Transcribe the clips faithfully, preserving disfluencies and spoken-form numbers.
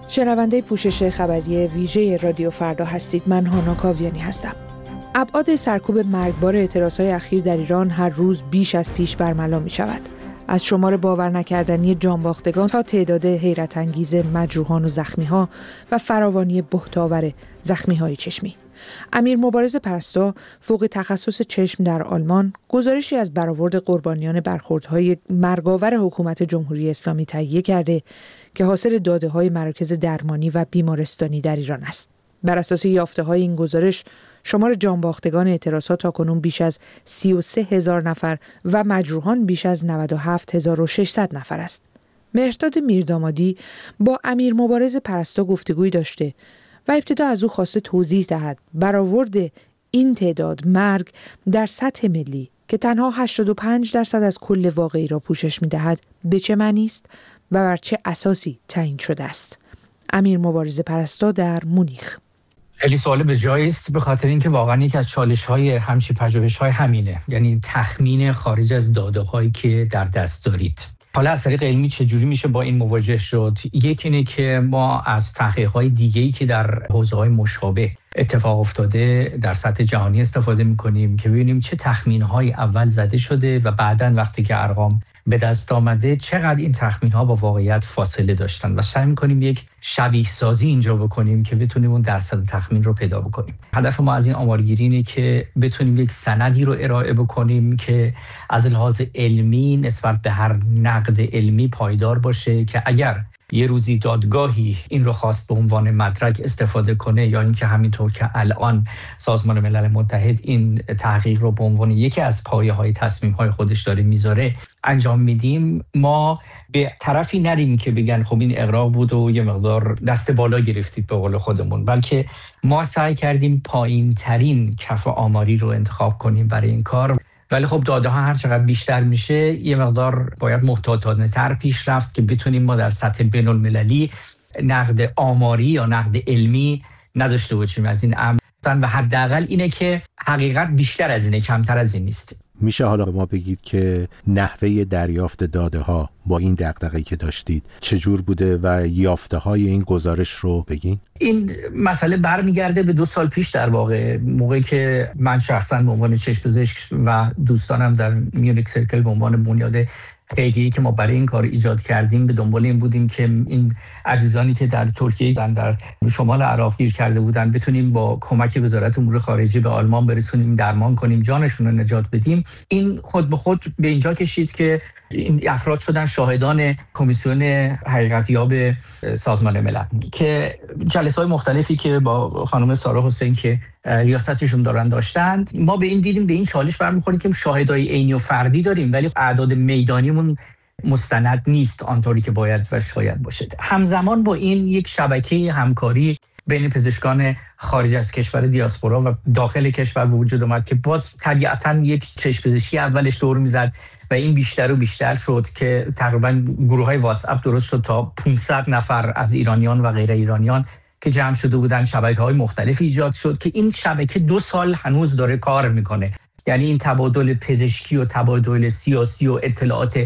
شنونده پوشش خبری ویژه رادیو فردا هستید. من هانا کاویانی هستم. ابعاد سرکوب مرگبار اعتراضهای اخیر در ایران هر روز بیش از پیش برملا می شود. از شمار باور نکردنی جانباختگان تا تعداد حیرت انگیز مجروحان و زخمی‌ها و فراوانی بهت‌آور زخمی‌های چشمی. امیر مبارز پرستو، فوق تخصص چشم در آلمان، گزارشی از برآورد قربانیان برخوردهای مرگاور حکومت جمهوری اسلامی تهیه کرده که حاصل داده‌های مراکز درمانی و بیمارستانی در ایران است. بر اساس یافته‌های این گزارش، شمار جانباختگان اعتراضات تاکنون بیش از سی و سه هزار نفر و مجروحان بیش از نود و هفت هزار و ششصد نفر است. مهرداد میردامادی با امیر مبارز پرستو گفتگوی داشته و ابتدا از او خواسته توضیح دهد برآورد این تعداد مرگ در سطح ملی که تنها هشتاد و پنج درصد از کل واقعی را پوشش می‌دهد به چه معنی است و بر چه اساسی تعیین شده است. امیر مبارز پرستو در مونیخ. خیلی سوال به جایی است، به خاطر اینکه واقعا یک از چالش‌های همچین پژوهش‌های همینه، یعنی تخمین خارج از داده‌هایی که در دست دارید. حالا از طریق علمی چجوری میشه با این مواجه شد؟ یک اینه که ما از تحقیقات دیگه‌ای که در حوزه‌های مشابه اتفاق افتاده در سطح جهانی استفاده می‌کنیم که ببینیم چه تخمین‌هایی اول زده شده و بعداً وقتی که ارقام به دست آمده چقدر این تخمین‌ها با واقعیت فاصله داشتن و سعی می‌کنیم یک شبیه سازی اینجا بکنیم که بتونیم اون درصد تخمین رو پیدا بکنیم. هدف ما از این آمارگیری اینه که بتونیم یک سندی رو ارائه بکنیم که از لحاظ علمی نسبت به هر نقد علمی پایدار باشه که اگر یه روزی دادگاهی این رو خواست به عنوان مدرک استفاده کنه یا اینکه همینطور که الان سازمان ملل متحد این تحقیق رو به عنوان یکی از پایه‌های تصمیم‌های خودش داره میذاره انجام میدیم، ما به طرفی نریم که بگن خب این اغراق بود و یه مقدار دست بالا گرفتید به قول خودمون، بلکه ما سعی کردیم پایین ترین کف آماری رو انتخاب کنیم برای این کار. ولی خب داده ها هر چقدر بیشتر میشه یه مقدار باید محتاطانه تر پیش رفت که بتونیم ما در سطح بین المللی نقد آماری یا نقد علمی نداشته باشیم از این امر و حداقل اینه که حقیقت بیشتر از اینه، کمتر از این نیست. میشه حالا به ما بگید که نحوه دریافت داده ها با این دغدغه‌ای که داشتید چجور بوده و یافته های این گزارش رو بگین؟ این مسئله برمیگرده به دو سال پیش، در واقع موقعی که من شخصا به عنوان چشم پزشک و دوستانم در میونیک سرکل به عنوان بنیاد خیریه‌ای که ما برای این کار ایجاد کردیم به دنبال این بودیم که این عزیزانی که در ترکیه در, در شمال عراق گیر کرده بودن بتونیم با کمک وزارت امور خارجه به آلمان برسونیم، درمان کنیم، جانشون رو نجات بدیم. این خود به خود به اینجا کشید که این افراد شدن شاهدان کمیسیون حقیقتیاب سازمان ملل که جلسه‌های مختلفی که با خانم سارا حسین که ریاستشون دارن داشتند. ما به این دیدیم به این چالش برمیخوریم که شاهدای عینی و فردی داریم ولی اعداد میدانیمون مستند نیست آنطوری که باید و شاید باشه. همزمان با این یک شبکه همکاری بین پزشکان خارج از کشور دیاسپورا و داخل کشور به وجود اومد که باز طبیعتاً یک چشم پزشکی اولش دور میزد و این بیشتر و بیشتر شد که تقریباً گروه‌های واتس اپ درست شد تا پانصد نفر از ایرانیان و غیر ایرانیان که جمع شده بودن، شبکه‌های مختلف ایجاد شد که این شبکه دو سال هنوز داره کار میکنه. یعنی این تبادل پزشکی و تبادل سیاسی و اطلاعات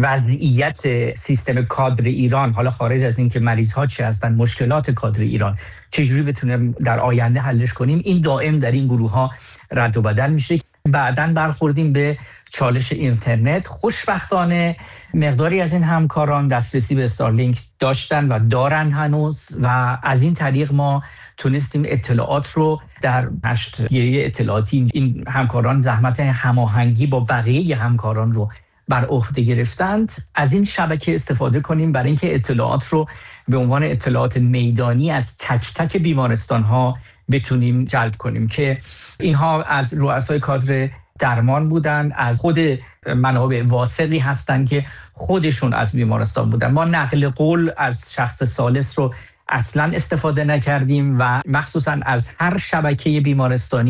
وضعیت سیستم کادر ایران، حالا خارج از این که مریض‌ها چه هستن، مشکلات کادر ایران چجوری بتونیم در آینده حلش کنیم، این دائم در این گروه‌ها رد و بدل میشه. بعداً برخوردیم به چالش اینترنت. خوشبختانه مقداری از این همکاران دسترسی به استارلینک داشتن و دارن هنوز و از این طریق ما تونستیم اطلاعات رو در نشریه اطلاعاتی این همکاران زحمت هماهنگی با بقیه همکاران رو بر عهده گرفتند، از این شبکه استفاده کنیم برای اینکه اطلاعات رو به عنوان اطلاعات میدانی از تک تک بیمارستان‌ها بتونیم جلب کنیم که اینها از رؤسای کادر درمان بودن، از خود منابع واثقی هستن که خودشون از بیمارستان بودن. ما نقل قول از شخص ثالث رو اصلا استفاده نکردیم و مخصوصا از هر شبکه بیمارستانی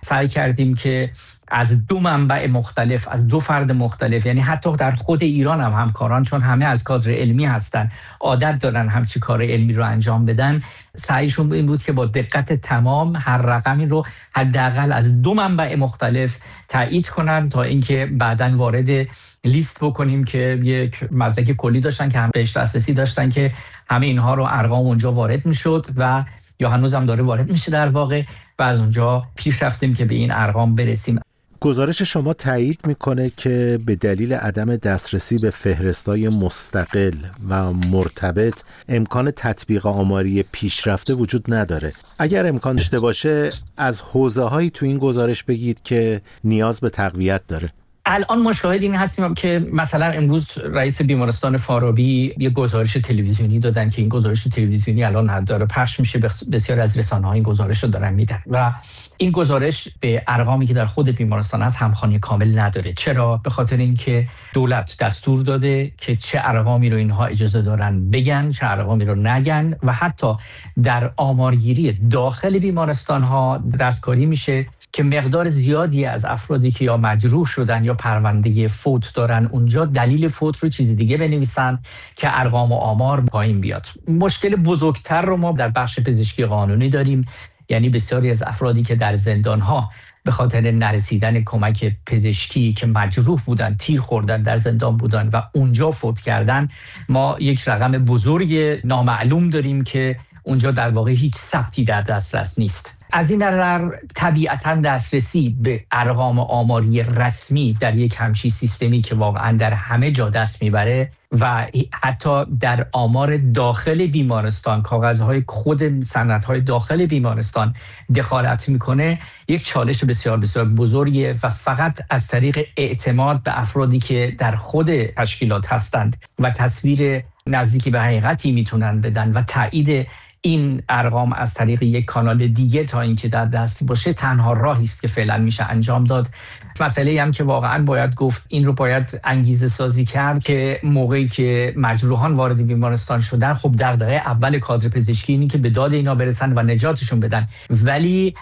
سعی کردیم که از دو منبع مختلف، از دو فرد مختلف، یعنی حتی در خود ایران هم همکاران، چون همه از کادر علمی هستن، عادت دارن همچی کار علمی رو انجام بدن، سعیشون این بود که با دقت تمام هر رقمی رو حداقل از دو منبع مختلف تایید کنن تا اینکه بعداً وارد لیست بکنیم که یک مدرک کلی داشتن که هم بهش دسترسی داشتن که همه اینها رو ارقام اونجا وارد میشد و یا هنوز هم داره وارد میشه در واقع، و از اونجا پیش رفتیم که به این ارقام برسیم. گزارش شما تایید میکنه که به دلیل عدم دسترسی به فهرستای مستقل و مرتبط امکان تطبیق آماری پیشرفته وجود نداره. اگر امکان داشته باشه از حوزه‌هایی تو این گزارش بگید که نیاز به تقویت داره. الان ما شاهد این هستیم که مثلا امروز رئیس بیمارستان فارابی یه گزارش تلویزیونی دادن که این گزارش تلویزیونی الان داره پخش میشه، بسیار از رسانه‌ها این گزارش رو دارن میدن و این گزارش به ارقامی که در خود بیمارستان هست همخوانی کامل نداره. چرا؟ به خاطر اینکه دولت دستور داده که چه ارقامی رو اینها اجازه دارن بگن، چه ارقامی رو نگن، و حتی در آمارگیری داخل بیمارستان ها دستکاری میشه که مقدار زیادی از افرادی که یا مجروح شدن یا پرونده فوت دارن اونجا دلیل فوت رو چیزی دیگه بنویسن که ارقام و آمار پایین بیاد. مشکل بزرگتر رو ما در بخش پزشکی قانونی داریم، یعنی بسیاری از افرادی که در زندان‌ها به خاطر نرسیدن کمک پزشکی که مجروح بودن، تیر خوردن، در زندان بودن و اونجا فوت کردن، ما یک رقم بزرگ نامعلوم داریم که اونجا در واقع هیچ ثبتی در دسترس نیست. از این نظر طبیعتاً دسترسی به ارقام آماری رسمی در یک همچین سیستمی که واقعاً در همه جا دست میبره و حتی در آمار داخل بیمارستان، کاغذهای خود سندهای داخل بیمارستان دخالت میکنه، یک چالش بسیار بسیار بزرگیه و فقط از طریق اعتماد به افرادی که در خود تشکیلات هستند و تصویر نزدیکی به حقیقتی میتونن بدن و تایید این ارقام از طریق یک کانال دیگه تا اینکه در دست باشه تنها راهی است که فعلا میشه انجام داد. مسئله هم که واقعا باید گفت، این رو باید انگیزه سازی کرد که موقعی که مجروحان وارد بیمارستان شدن، خب در دقیقه اول کادر پزشکی اینی که به داد اینا برسن و نجاتشون بدن، ولی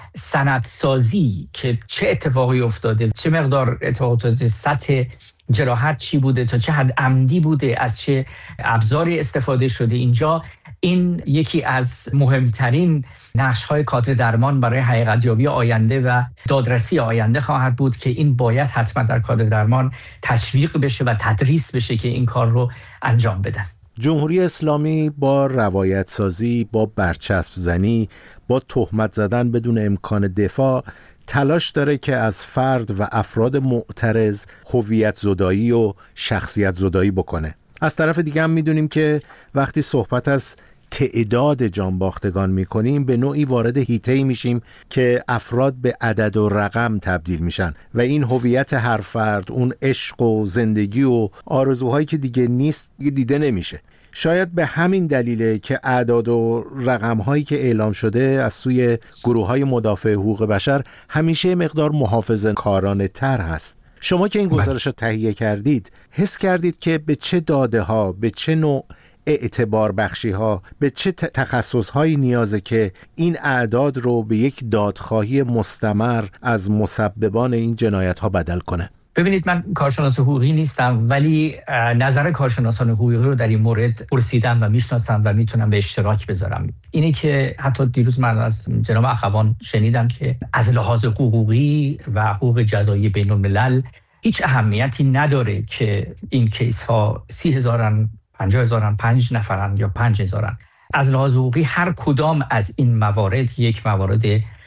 سندسازی که چه اتفاقی افتاده، چه مقدار اتفاقات، سطح جراحت چی بوده، تا چه حد عمدی بوده، از چه ابزاری استفاده شده، اینجا این یکی از مهمترین نقش‌های کادر درمان برای حقیقت‌یابی آینده و دادرسی آینده خواهد بود که این باید حتما در کادر درمان تشویق بشه و تدریس بشه که این کار رو انجام بدن. جمهوری اسلامی با روایت سازی، با برچسب زنی، با تهمت زدن بدون امکان دفاع تلاش داره که از فرد و افراد معترض هویت زدایی و شخصیت زدایی بکنه. از طرف دیگه هم میدونیم که وقتی صحبت از تعداد جانباختگان میکنیم به نوعی وارد حیطه‌ای میشیم که افراد به عدد و رقم تبدیل میشن و این هویت هر فرد، اون عشق و زندگی و آرزوهایی که دیگه نیست دیده نمیشه. شاید به همین دلیله که اعداد و رقم‌هایی که اعلام شده از سوی گروه‌های مدافع حقوق بشر همیشه مقدار محافظه‌کارانه تر هست. شما که این گزارش رو تهیه کردید، حس کردید که به چه داده‌ها، به چه نوع اعتبار بخشی‌ها، به چه تخصص‌هایی نیازه که این اعداد رو به یک دادخواهی مستمر از مسببان این جنایت‌ها بدل کنه؟ ببینید، من کارشناس حقوقی نیستم، ولی نظر کارشناسان حقوقی رو در این مورد پرسیدم و میشناسم و میتونم به اشتراک بذارم. اینه که حتی دیروز من از جناب اخوان شنیدم که از لحاظ حقوقی و حقوق جزایی بین الملل هیچ اهمیتی نداره که این کیس ها سی هزارن، پنجاه هزارن، پنج نفرن یا پنج هزارن. از لحاظ حقوقی هر کدام از این موارد یک موارد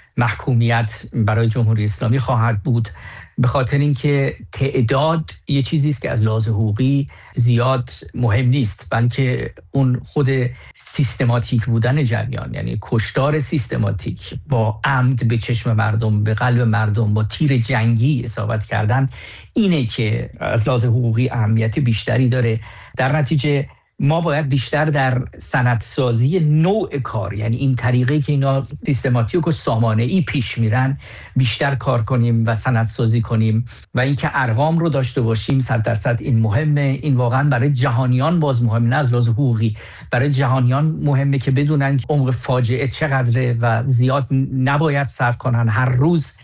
محکومیت برای جمهوری اسلامی خواهد بود، به خاطر اینکه تعداد یه چیزی است که از لحاظ حقوقی زیاد مهم نیست، بلکه اون خود سیستماتیک بودن جریان، یعنی کشتار سیستماتیک با عمد به چشم مردم، به قلب مردم، با تیر جنگی اصابت کردن، اینه که از لحاظ حقوقی اهمیت بیشتری داره. در نتیجه ما باید بیشتر در سندسازی نوع کار، یعنی این طریقی که اینا سیستماتیک و سامانه‌ای پیش میرن، بیشتر کار کنیم و سندسازی کنیم و اینکه ارقام رو داشته باشیم. صد درصد این مهمه. این واقعا برای جهانیان باز مهمه، نه از لحاظ حقوقی، برای جهانیان مهمه که بدونن عمق فاجعه چقدره و زیاد نباید صرف کنن. هر روز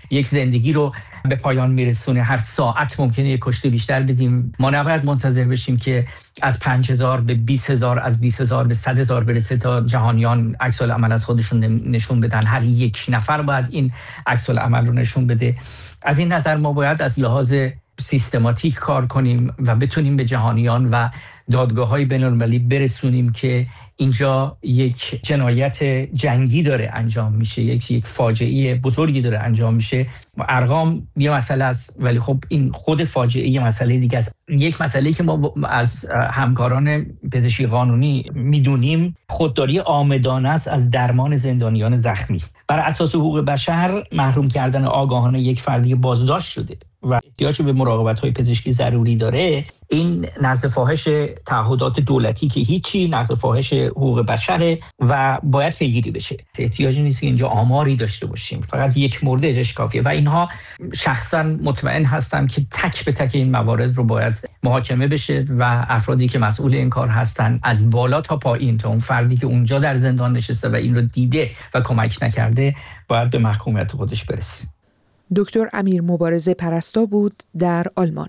یک زندگی رو به پایان میرسونه. هر ساعت ممکنه یک کشته بیشتر بدیم. ما نباید منتظر بشیم که از پنج هزار به بیست هزار، از بیست هزار به صد هزار برسه تا جهانیان عکس العمل از خودشون نشون بدن. هر یک نفر باید این عکس العمل رو نشون بده. از این نظر ما باید از لحاظ سیستماتیک کار کنیم و بتونیم به جهانیان و دادگاه‌های بین‌المللی برسونیم که اینجا یک جنایت جنگی داره انجام میشه، یک یک فاجعه بزرگی داره انجام میشه. ارقام یه مسئله است، ولی خب این خود فاجعه یه مسئله دیگه است. یک مسئله که ما از همکاران پزشکی قانونی میدونیم خودداری عامدانه است از درمان زندانیان زخمی. بر اساس حقوق بشر محروم کردن آگاهانه یک فردی بازداشت شده و احتیاج به مراقبت‌های پزشکی ضروری داره، این نقض فاحش تعهدات دولتی که هیچی، نقض فاحش حقوق بشره و باید پیگیری بشه. احتیاجی نیست که اینجا آماری داشته باشیم، فقط یک موردش کافیه و اینها شخصا مطمئن هستم که تک به تک این موارد رو باید محاکمه بشه و افرادی که مسئول این کار هستن از بالا تا پایین، تا اون فردی که اونجا در زندان نشسته و این رو دیده و کمک نکرده باید به محکومیت خودش برسه. دکتر امیر مبارزه پرستا بود در آلمان.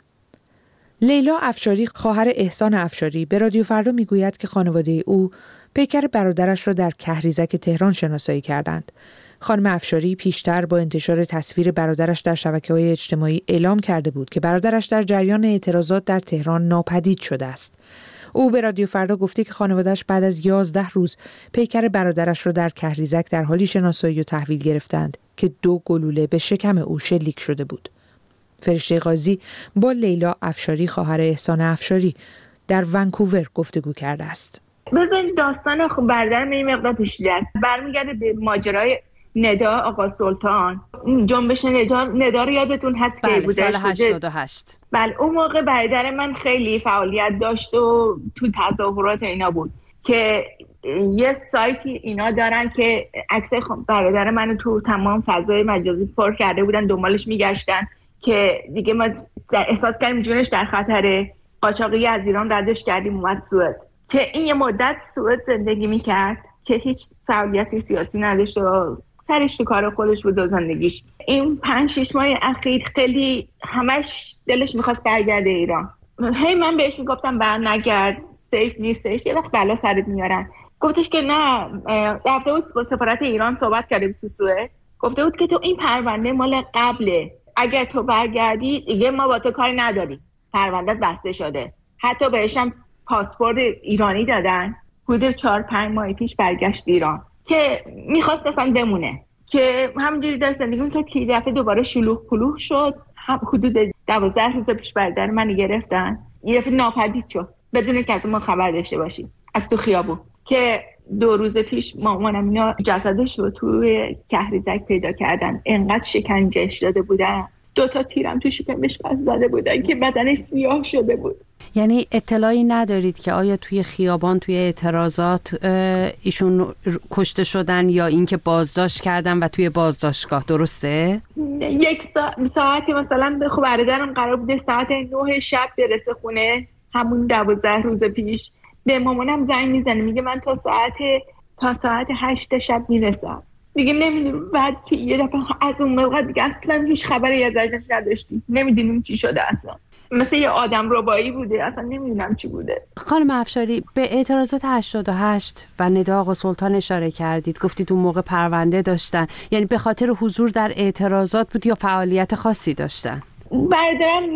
لیلا افشاری، خواهر احسان افشاری، به رادیو فردا میگوید که خانواده او پیکر برادرش را در کهریزک تهران شناسایی کردند. خانم افشاری پیشتر با انتشار تصویر برادرش در شبکه‌های اجتماعی اعلام کرده بود که برادرش در جریان اعتراضات در تهران ناپدید شده است. او به رادیو فردا گفته که خانواده‌اش بعد از یازده روز پیکر برادرش را در کهریزک در حالی شناسایی و تحویل گرفتند که دو گلوله به شکم او شلیک شده بود. فرشته قاضی با لیلا افشاری، خواهر احسان افشاری، در ونکوور گفتگو کرده است. بذارید داستان خب برادرم این مقدار پیچیده است. برمیگرده به ماجرای ندا آقا سلطان. جنبش ندا ندا رو یادتون هست که بوده سال هشتاد و هشت. بله اون موقع برادر من خیلی فعالیت داشت و تو تظاهرات اینا بود که یه سایتی اینا دارن که عکس برادر منو تو تمام فضای مجازی پر کرده بودن، دنبالش میگشتن که دیگه ما احساس کردیم جونش در خطره. قاچاقی از ایران ردش کردیم اومد سوئد، که این یه مدت سوئد زندگی میکرد که هیچ فعالیتی سیاسی نداشت و سرش تو کار خودش بود و زندگیش. این پنج شش ماه اخیر خیلی همش دلش میخواست برگرده ایران. هی من بهش میگفتم بر نگرد، سیف نیستش، یه وقت بلا سرت میارن. گفتش که نه، رفته بود با سفارت ایران صحبت کرده بود تو سوئد، گفته بود که تو این پرونده مال قبله، اگر تو برگردی دیگه ما با تو کاری نداریم، پروندهت بسته شده. حتی بهش هم پاسپورت ایرانی دادن. حدود چهار پنج ماه پیش برگشت ایران که میخواست اصلا بمونه، که همینجوری داشت زندگی می‌کرد که دفعه دوباره شلوغ پلوغ شد. حدود دوازده روز پیش برادر من گرفتن، یه دفعه ناپدید شد بدون که از ما خبر داشته باشیم، از تو خیابون. که دو روز پیش مامانم اینا جسدش رو توی کهریزک پیدا کردن، انقدر شکنجهش داده بودن، دو تا تیرم تو شکمش زده بودن که بدنش سیاه شده بود. یعنی اطلاعی ندارید که آیا توی خیابان توی اعتراضات ایشون کشته شدن یا اینکه بازداشت کردن و توی بازداشتگاه، درسته؟ یک سا... ساعتی مثلا خب برادرم قرار بوده ساعت نه شب برسه خونه، همون دوازده روز پیش. به مامانم زنگ میزنه میگه من تا ساعت تا ساعت هشت شب میرسم. دیگه نمیدونم بعد که یه دفعه از اون موقع دیگه اصلا هیچ خبری ازش نداشتیم، نمیدونیم چی شده اصلا. مثل یه آدم ربایی بوده، اصلا نمیدونم چی بوده. خانم افشاری، به اعتراضات هشتاد و هشت و ندا آقا سلطان اشاره کردید، گفتید اون موقع پرونده داشتن، یعنی به خاطر حضور در اعتراضات بود یا فعالیت خاصی داشتن؟ برادرم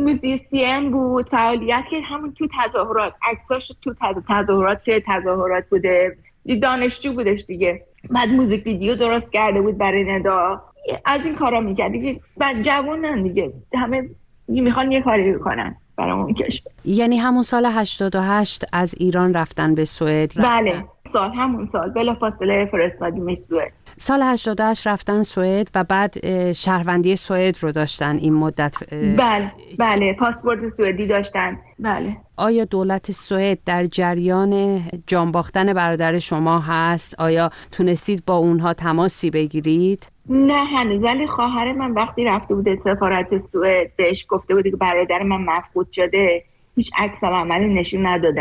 موزیسین بود، فعالیت که همون تو تظاهرات، عکساش تو تظاهرات که تظاهرات بوده، دانشجو بودش دیگه. بعد موزیک ویدیو درست کرده بود برای ندا، از این کارا میکرد دیگه. بعد جوانن دیگه، همه میخوان یه کاری بکنن برامون کشور. یعنی همون سال هشتاد و هشت از ایران رفتن به سوئد؟ بله، سال همون سال بلافاصله فرستادیم سوئد. سال هشتاد و هشت رفتن سوئد و بعد شهروندی سوئد رو داشتن این مدت؟ بله بله، پاسپورت سوئدی داشتن. بله. آیا دولت سوئد در جریان جان باختن برادر شما هست؟ آیا تونستید با اونها تماسی بگیرید؟ نه هنوز، ولی خواهر من وقتی رفته بوده سفارت سوئد بهش گفته بوده که برادر من مفقود شده، هیچ عکس العملی نشون ندادن.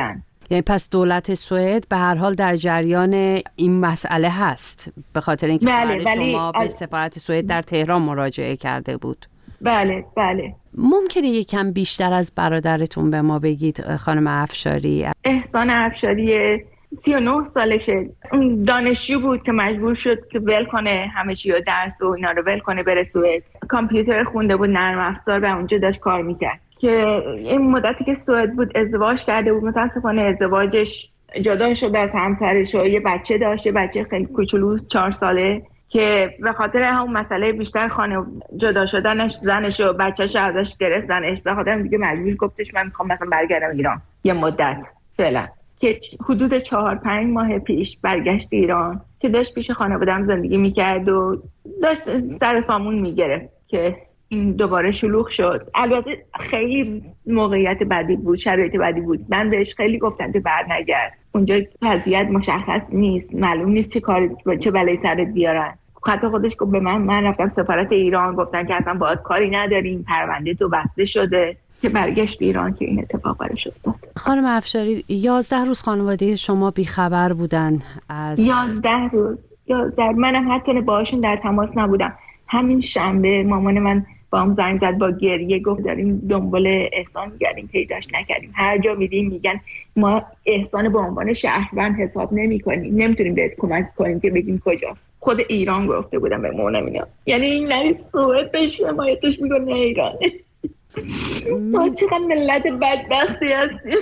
یعنی پس دولت سوئد به هر حال در جریان این مسئله هست، به خاطر اینکه بله، شما بله. به سفارت سوئد در تهران مراجعه کرده بود. بله بله. ممکنه یکم بیشتر از برادرتون به ما بگید خانم افشاری؟ احسان افشاری سی و نه سالشه، اون دانشجو بود که مجبور شد که ول کنه همه چی و درس و اینا رو ول کنه بره سوئد. کامپیوتر خونده بود، نرم افزار، و اونجا داشت کار میکرد که این مدتی که سوئد بود ازدواج کرده بود. متاسفانه ازدواجش جدا شده از همسرش و یه بچه داشته، بچه خیلی کوچولو چهار ساله، که به خاطر همون مسئله بیشتر خانه جدا شدنش زنش و بچه‌ش ازش گرفت. زنش به خاطر دیگه مجبور گفتش من میخوام مثلا برگردم ایران یه مدت فعلا، که حدود چهار پنج ماه پیش برگشت ایران که داشت پیش خانواده‌ام زندگی میکرد و داشت سر سامون میگرفت که این دوباره شلوغ شد. البته خیلی موقعیت بدی بود، شرایط بدی بود. من بهش خیلی گفتم که برنگرد، اونجا وضعیت مشخص نیست، معلوم نیست چه کاری چه بلایی سرت بیارن. حتی خودش گفت به من من رفتم سفارت ایران، گفتن که اصلا باهات کاری نداریم، پرونده تو بسته شده، که برگشت ایران که این اتفاق براش افتاد. خانم افشاری یازده روز خانواده شما بیخبر بودن از یازده روز یازده منم حتی باهاشون در تماس نبودم. همین شنبه مامان من با هم زنگ زد با گریه، گفت داریم دنبال احسان می‌گردیم، پیداش نکردیم. هر جا می‌ریم میگن ما احسان به عنوان شهروند حساب نمی‌کنیم، نمی‌تونیم بهت کمک کنیم که بگیم کجاست. خود ایران گفته بودم به مامانم اینا، یعنی این نه سوئد بهش حمایتش می‌کنه نه ایران. ما چقدر ملت بدبختی هستیم.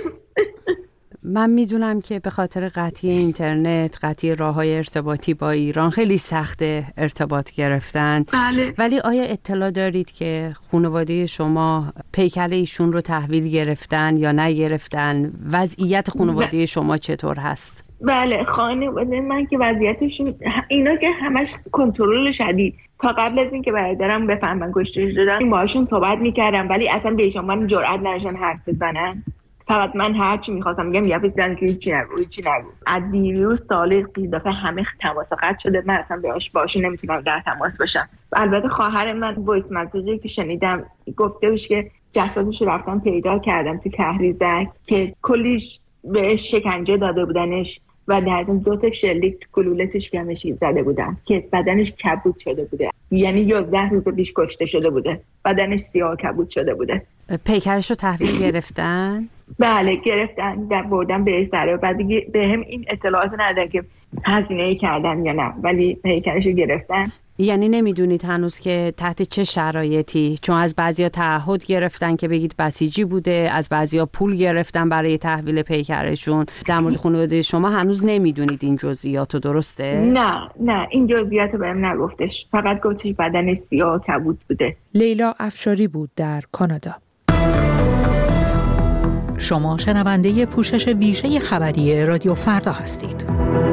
من میدونم که به خاطر قطعی اینترنت، قطعی راه‌های ارتباطی با ایران خیلی سخته ارتباط گرفتن. بله. ولی آیا اطلاع دارید که خانواده شما پیکر ایشون رو تحویل گرفتن یا نگرفتن؟ وضعیت خانواده شما چطور هست؟ بله، خانواده من که وضعیتشون اینا که همش کنترل شدید. تا قبل از این که برادرم بفهمن کشته شدن باهاشون صحبت میکردم، ولی اصلا بهشون من جرئت نداشتن حرف بزنن. فقط من هر چی می‌خواستم میگم یه فیزن که هیچی نگو هیچی نگو. از دیروز سال قیدافه همه تماس قطع شده، من اصلا باهاش باهاش نمیتونم در تماس باشم. البته خواهر من وایس مسیجی که شنیدم گفته بود که جسدش رو رفتم پیدا کردم تو کهریزک که کلیش بهش شکنجه داده بودنش و در از دو تا شلیک تو گلولتش گمشی زده بودن که بدنش کبود شده بوده، یعنی یازده روز پیش کشته شده بوده، بدنش سیاه کبود شده بوده. پیکرش رو تحویل گرفتن؟ بله گرفتن، در بردن به سره. بعد دیگه به هم این اطلاعات ندادن که هزینه کردن یا نه، ولی پیکرش رو گرفتن. یعنی نمیدونید هنوز که تحت چه شرایطی؟ چون از بعضیا تعهد گرفتن که بگید بسیجی بوده، از بعضیا پول گرفتن برای تحویل پیکرشون. در مورد خانواده شما هنوز نمیدونید این جزئیاتو، درسته؟ نه نه این جزئیاتو بهم نگفتش، فقط گفتش بدنش سیاه کبود بوده. لیلا افشاری بود در کانادا. شما شنونده پوشش ویژه خبری رادیو فردا هستید.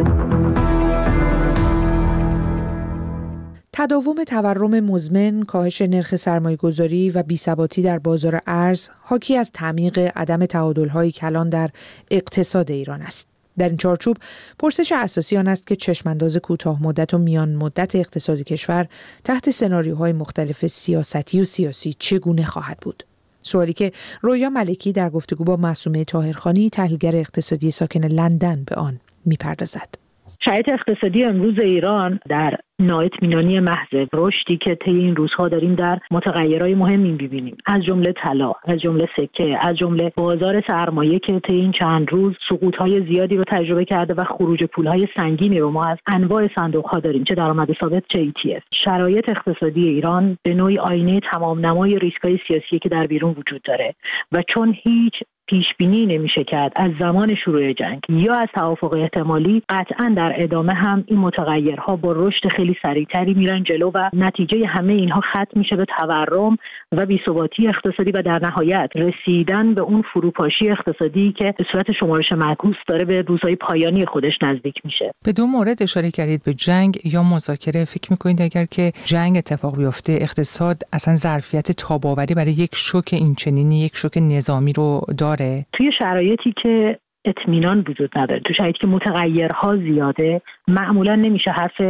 تداوم تورم مزمن، کاهش نرخ سرمایه‌گذاری و بی‌ثباتی در بازار ارز حاکی از تعمیق عدم تعادل‌های کلان در اقتصاد ایران است. در این چارچوب پرسش اساسی آن است که چشمانداز کوتاه مدت و میان مدت اقتصاد کشور تحت سناریوهای مختلف سیاستی و سیاسی چگونه خواهد بود؟ سوالی که رویا ملکی در گفتگو با معصومه طاهرخانی تحلیلگر اقتصادی ساکن لندن به آن می‌پردازد. شرایط اقتصادی امروز ایران در نااطمینانی محض، رشدی که طی این روزها داریم در متغیرهای مهمی می‌بینیم، از جمله طلا، از جمله سکه، از جمله بازار سرمایه که طی این چند روز سقوط‌های زیادی رو تجربه کرده و خروج پول‌های سنگینی رو ما از انواع صندوق‌ها داریم، چه درآمد ثابت چه ای تی اف. شرایط اقتصادی ایران به نوعی آینه تمام نمای ریسک‌های سیاسی که در بیرون وجود داره و چون هیچ پیش بینی نمیشه کرد از زمان شروع جنگ یا از توافق احتمالی، قطعاً در ادامه هم این متغیرها با رشد خیلی سریعتری میرن جلو و نتیجه همه اینها ختم میشه به تورم و بی‌ثباتی اقتصادی و در نهایت رسیدن به اون فروپاشی اقتصادی که به صورت شمارش معکوس داره به روزهای پایانی خودش نزدیک میشه. به دو مورد اشاره کردید، به جنگ یا مذاکره. فکر میکنید اگر که جنگ اتفاق بیفته اقتصاد اصلا ظرفیت تاب‌آوری برای یک شوک اینچنینی، یک شوک نظامی رو داره؟ توی شرایطی که اطمینان وجود نداره، تو شرایطی که متغیرها زیاده، معمولا نمیشه حرف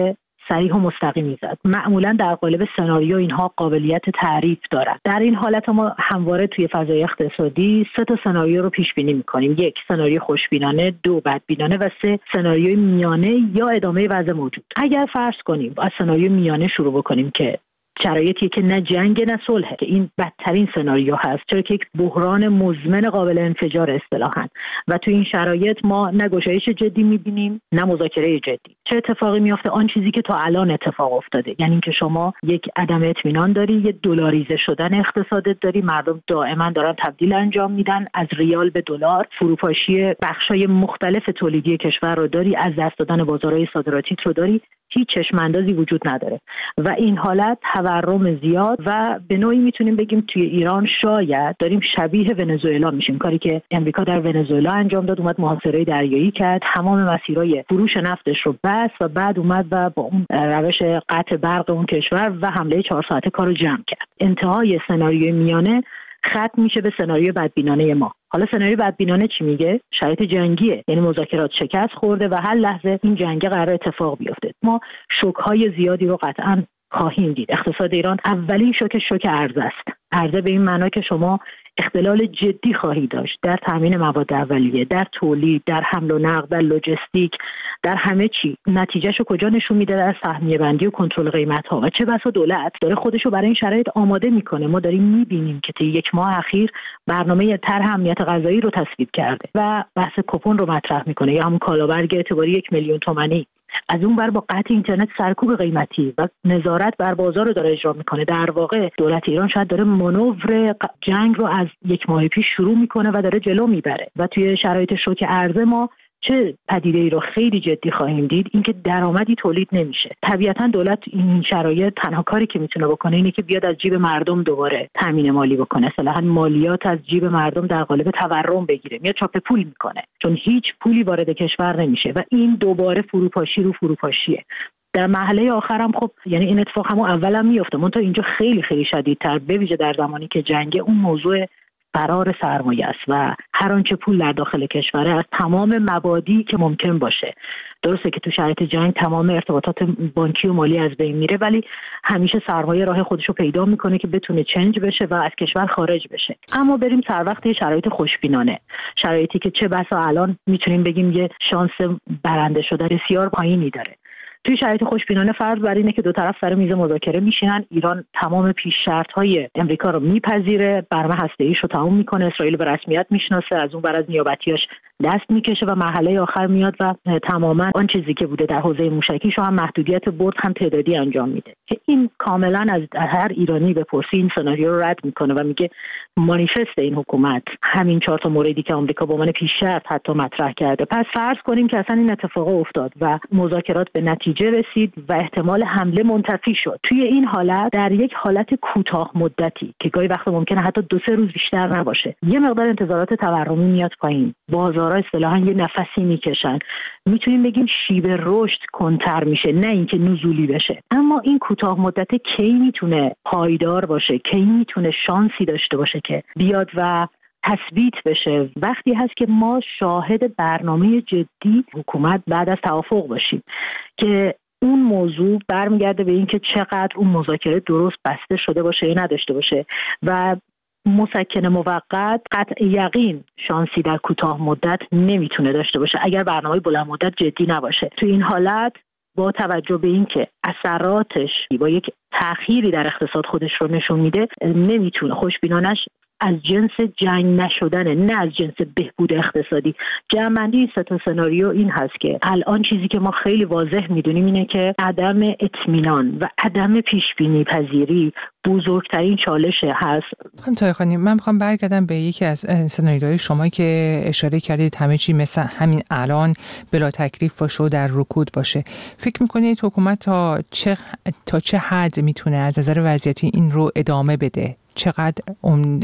صریح و مستقیمی زد. معمولا در قالب سناریو اینها قابلیت تعریف دارن. در این حالت ما همواره توی فضای اقتصادی سه تا سناریو رو پیش بینی می‌کنیم. یک، سناریو خوشبینانه، دو، بدبینانه و سه، سناریوی میانه یا ادامه وضع موجود. اگر فرض کنیم از سناریو میانه شروع بکنیم که شرایطی که نه جنگ نه صلح، که این بدترین سناریو هست، چرا که یک بحران مزمن قابل انفجار اصطلاحاً و تو این شرایط ما نه گشایش جدی می‌بینیم نه مذاکره جدی. چه اتفاقی میفته؟ آن چیزی که تا الان اتفاق افتاده، یعنی اینکه شما یک عدم اطمینان داری، یه دلاریزه شدن اقتصادت داری، مردم دائما دارن تبدیل انجام میدن از ریال به دلار، فروپاشی بخشای مختلف تولیدی کشور رو داری، از دست دادن بازارهای صادراتیت رو داری، هیچ چشم اندازی وجود نداره و این حالت تورم زیاد و به نوعی میتونیم بگیم توی ایران شاید داریم شبیه ونزوئلا میشیم. کاری که امریکا در ونزوئلا انجام داد، اومد محاصره دریایی کرد، تمام مسیرهای فروش نفتش رو بست و بعد اومد و با اون روش قطع برق اون کشور و حمله چهار ساعته کارو جمع کرد. انتهای سناریوی میانه ختم میشه به سناریو بدبینانه ما. حالا سناریو بدبینانه چی میگه؟ شرایط جنگیه، یعنی مذاکرات شکست خورده و هر لحظه این جنگ قرار اتفاق بیفته. ما شوک‌های زیادی رو قطعاً خواهیم دید. اقتصاد ایران اولین شوک شوک ارز است. ارز به این معنا که شما اختلال جدی خواهی داشت در تامین مواد اولیه، در تولید، در حمل و نقل، در لوجستیک، در همه چی. نتیجهشو کجا نشون میده؟ در سهمیه بندی و کنترل قیمت ها. و چه بسا دولت داره خودشو برای این شرایط آماده میکنه. ما داریم میبینیم که طی یک ماه اخیر برنامه طرح امنیت غذایی رو تصویب کرده و بحث کوپن رو مطرح میکنه یا همون کالابرگ اعتباری یک میلیون تومانی. از اون بر با قطع اینترنت سرکوب قیمتی و نظارت بر بازار رو داره اجرا میکنه. در واقع دولت ایران شاید داره مانور جنگ رو از یک ماه پیش شروع میکنه و داره جلو میبره و توی شرایط شوک ارز ما چه پدیده ای رو خیلی جدی خواهیم دید؟ اینکه درآمدی تولید نمیشه. طبیعتا دولت این شرایط تنها کاری که میتونه بکنه اینه که بیاد از جیب مردم دوباره تامین مالی بکنه. اصطلاحاً مالیات از جیب مردم در قالب تورم بگیره، میاد چاپ پول میکنه، چون هیچ پولی وارد کشور نمیشه و این دوباره فروپاشی رو فروپاشیه. در مرحله آخرم خب یعنی این اتفاق همون اولم میفته، منتها اینجا خیلی خیلی شدیدتر، به ویژه در زمانی که جنگ، اون موضوع فرار سرمایه است و هر آنچه پول در داخل کشوره از تمام مبادی که ممکن باشه. درسته که تو شرایط جنگ تمام ارتباطات بانکی و مالی از بین میره، ولی همیشه سرمایه راه خودش رو پیدا میکنه که بتونه چنج بشه و از کشور خارج بشه. اما بریم سر وقت شرایط خوشبینانه، شرایطی که چه بسا الان میتونیم بگیم یه شانس برنده شدن بسیار پایینی داره. توی شرایط خوشبینانه فرض بر اینه که دو طرف سر میز مذاکره میشینن، ایران تمام پیش شرط‌های امریکا رو میپذیره، برنامه هسته‌ایش رو تموم میکنه، اسرائیل به رسمیت میشناسه، از اون بر از نیابتیاش دست میکشه و مرحله آخر میاد و تماما آن چیزی که بوده در حوزه موشکیش هم محدودیت برد هم تعدادی انجام میده که این کاملا از هر ایرانی بپرسی این سناریو رو رد میکنه و میگه مانیفست این حکومت همین چهار تا موردی که آمریکا به عنوان پیش شرط حتی مطرح کرده. پس فرض کنیم که اصلا این اتفاق افتاد و مذاکرات به نتیجه رسید و احتمال حمله منتفی شد. توی این حالت در یک حالت کوتاه مدتی که گاهی وقت ممکنه حتی دو سه روز بیشتر نباشه، یه مقدار انتظارات تورمی میاد پایین، بازارها اصطلاحاً یه نفسی میکشن، میتونیم بگیم شیب رشد کنتر میشه، نه اینکه نزولی بشه. اما این کوتاه مدت کی میتونه پایدار باشه، کی میتونه شانسی داشته باشه که بیاد و تثبیت بشه؟ وقتی هست که ما شاهد برنامه جدی حکومت بعد از توافق باشیم که اون موضوع برمیگرده به اینکه چقدر اون مذاکره درست بسته شده باشه یا نداشته باشه و مسکن موقت قطع یقین شانسی در کوتاه مدت نمیتونه داشته باشه اگر برنامه بلند مدت جدی نباشه. تو این حالت با توجه به اینکه اثراتش با یک تأخیری در اقتصاد خودش رو نشون میده، نمیتونه خوشبینانش از جنس جنگ نشدنه، نه از جنس بهبود اقتصادی. جمع‌بندی سه تا سناریو این هست که الان چیزی که ما خیلی واضح میدونیم اینه که عدم اطمینان و عدم پیش‌بینی پذیری بزرگترین چالش هست. خانم طاهرخانی، من میخوام برگردم به یکی از سناریوهای شما که اشاره کردید همه چی مثل همین الان بلا تکلیف باشه و در رکود باشه. فکر میکنید حکومت تا چه تا چه حد میتونه از نظر وضعیتی این رو ادامه بده؟ چقدر اون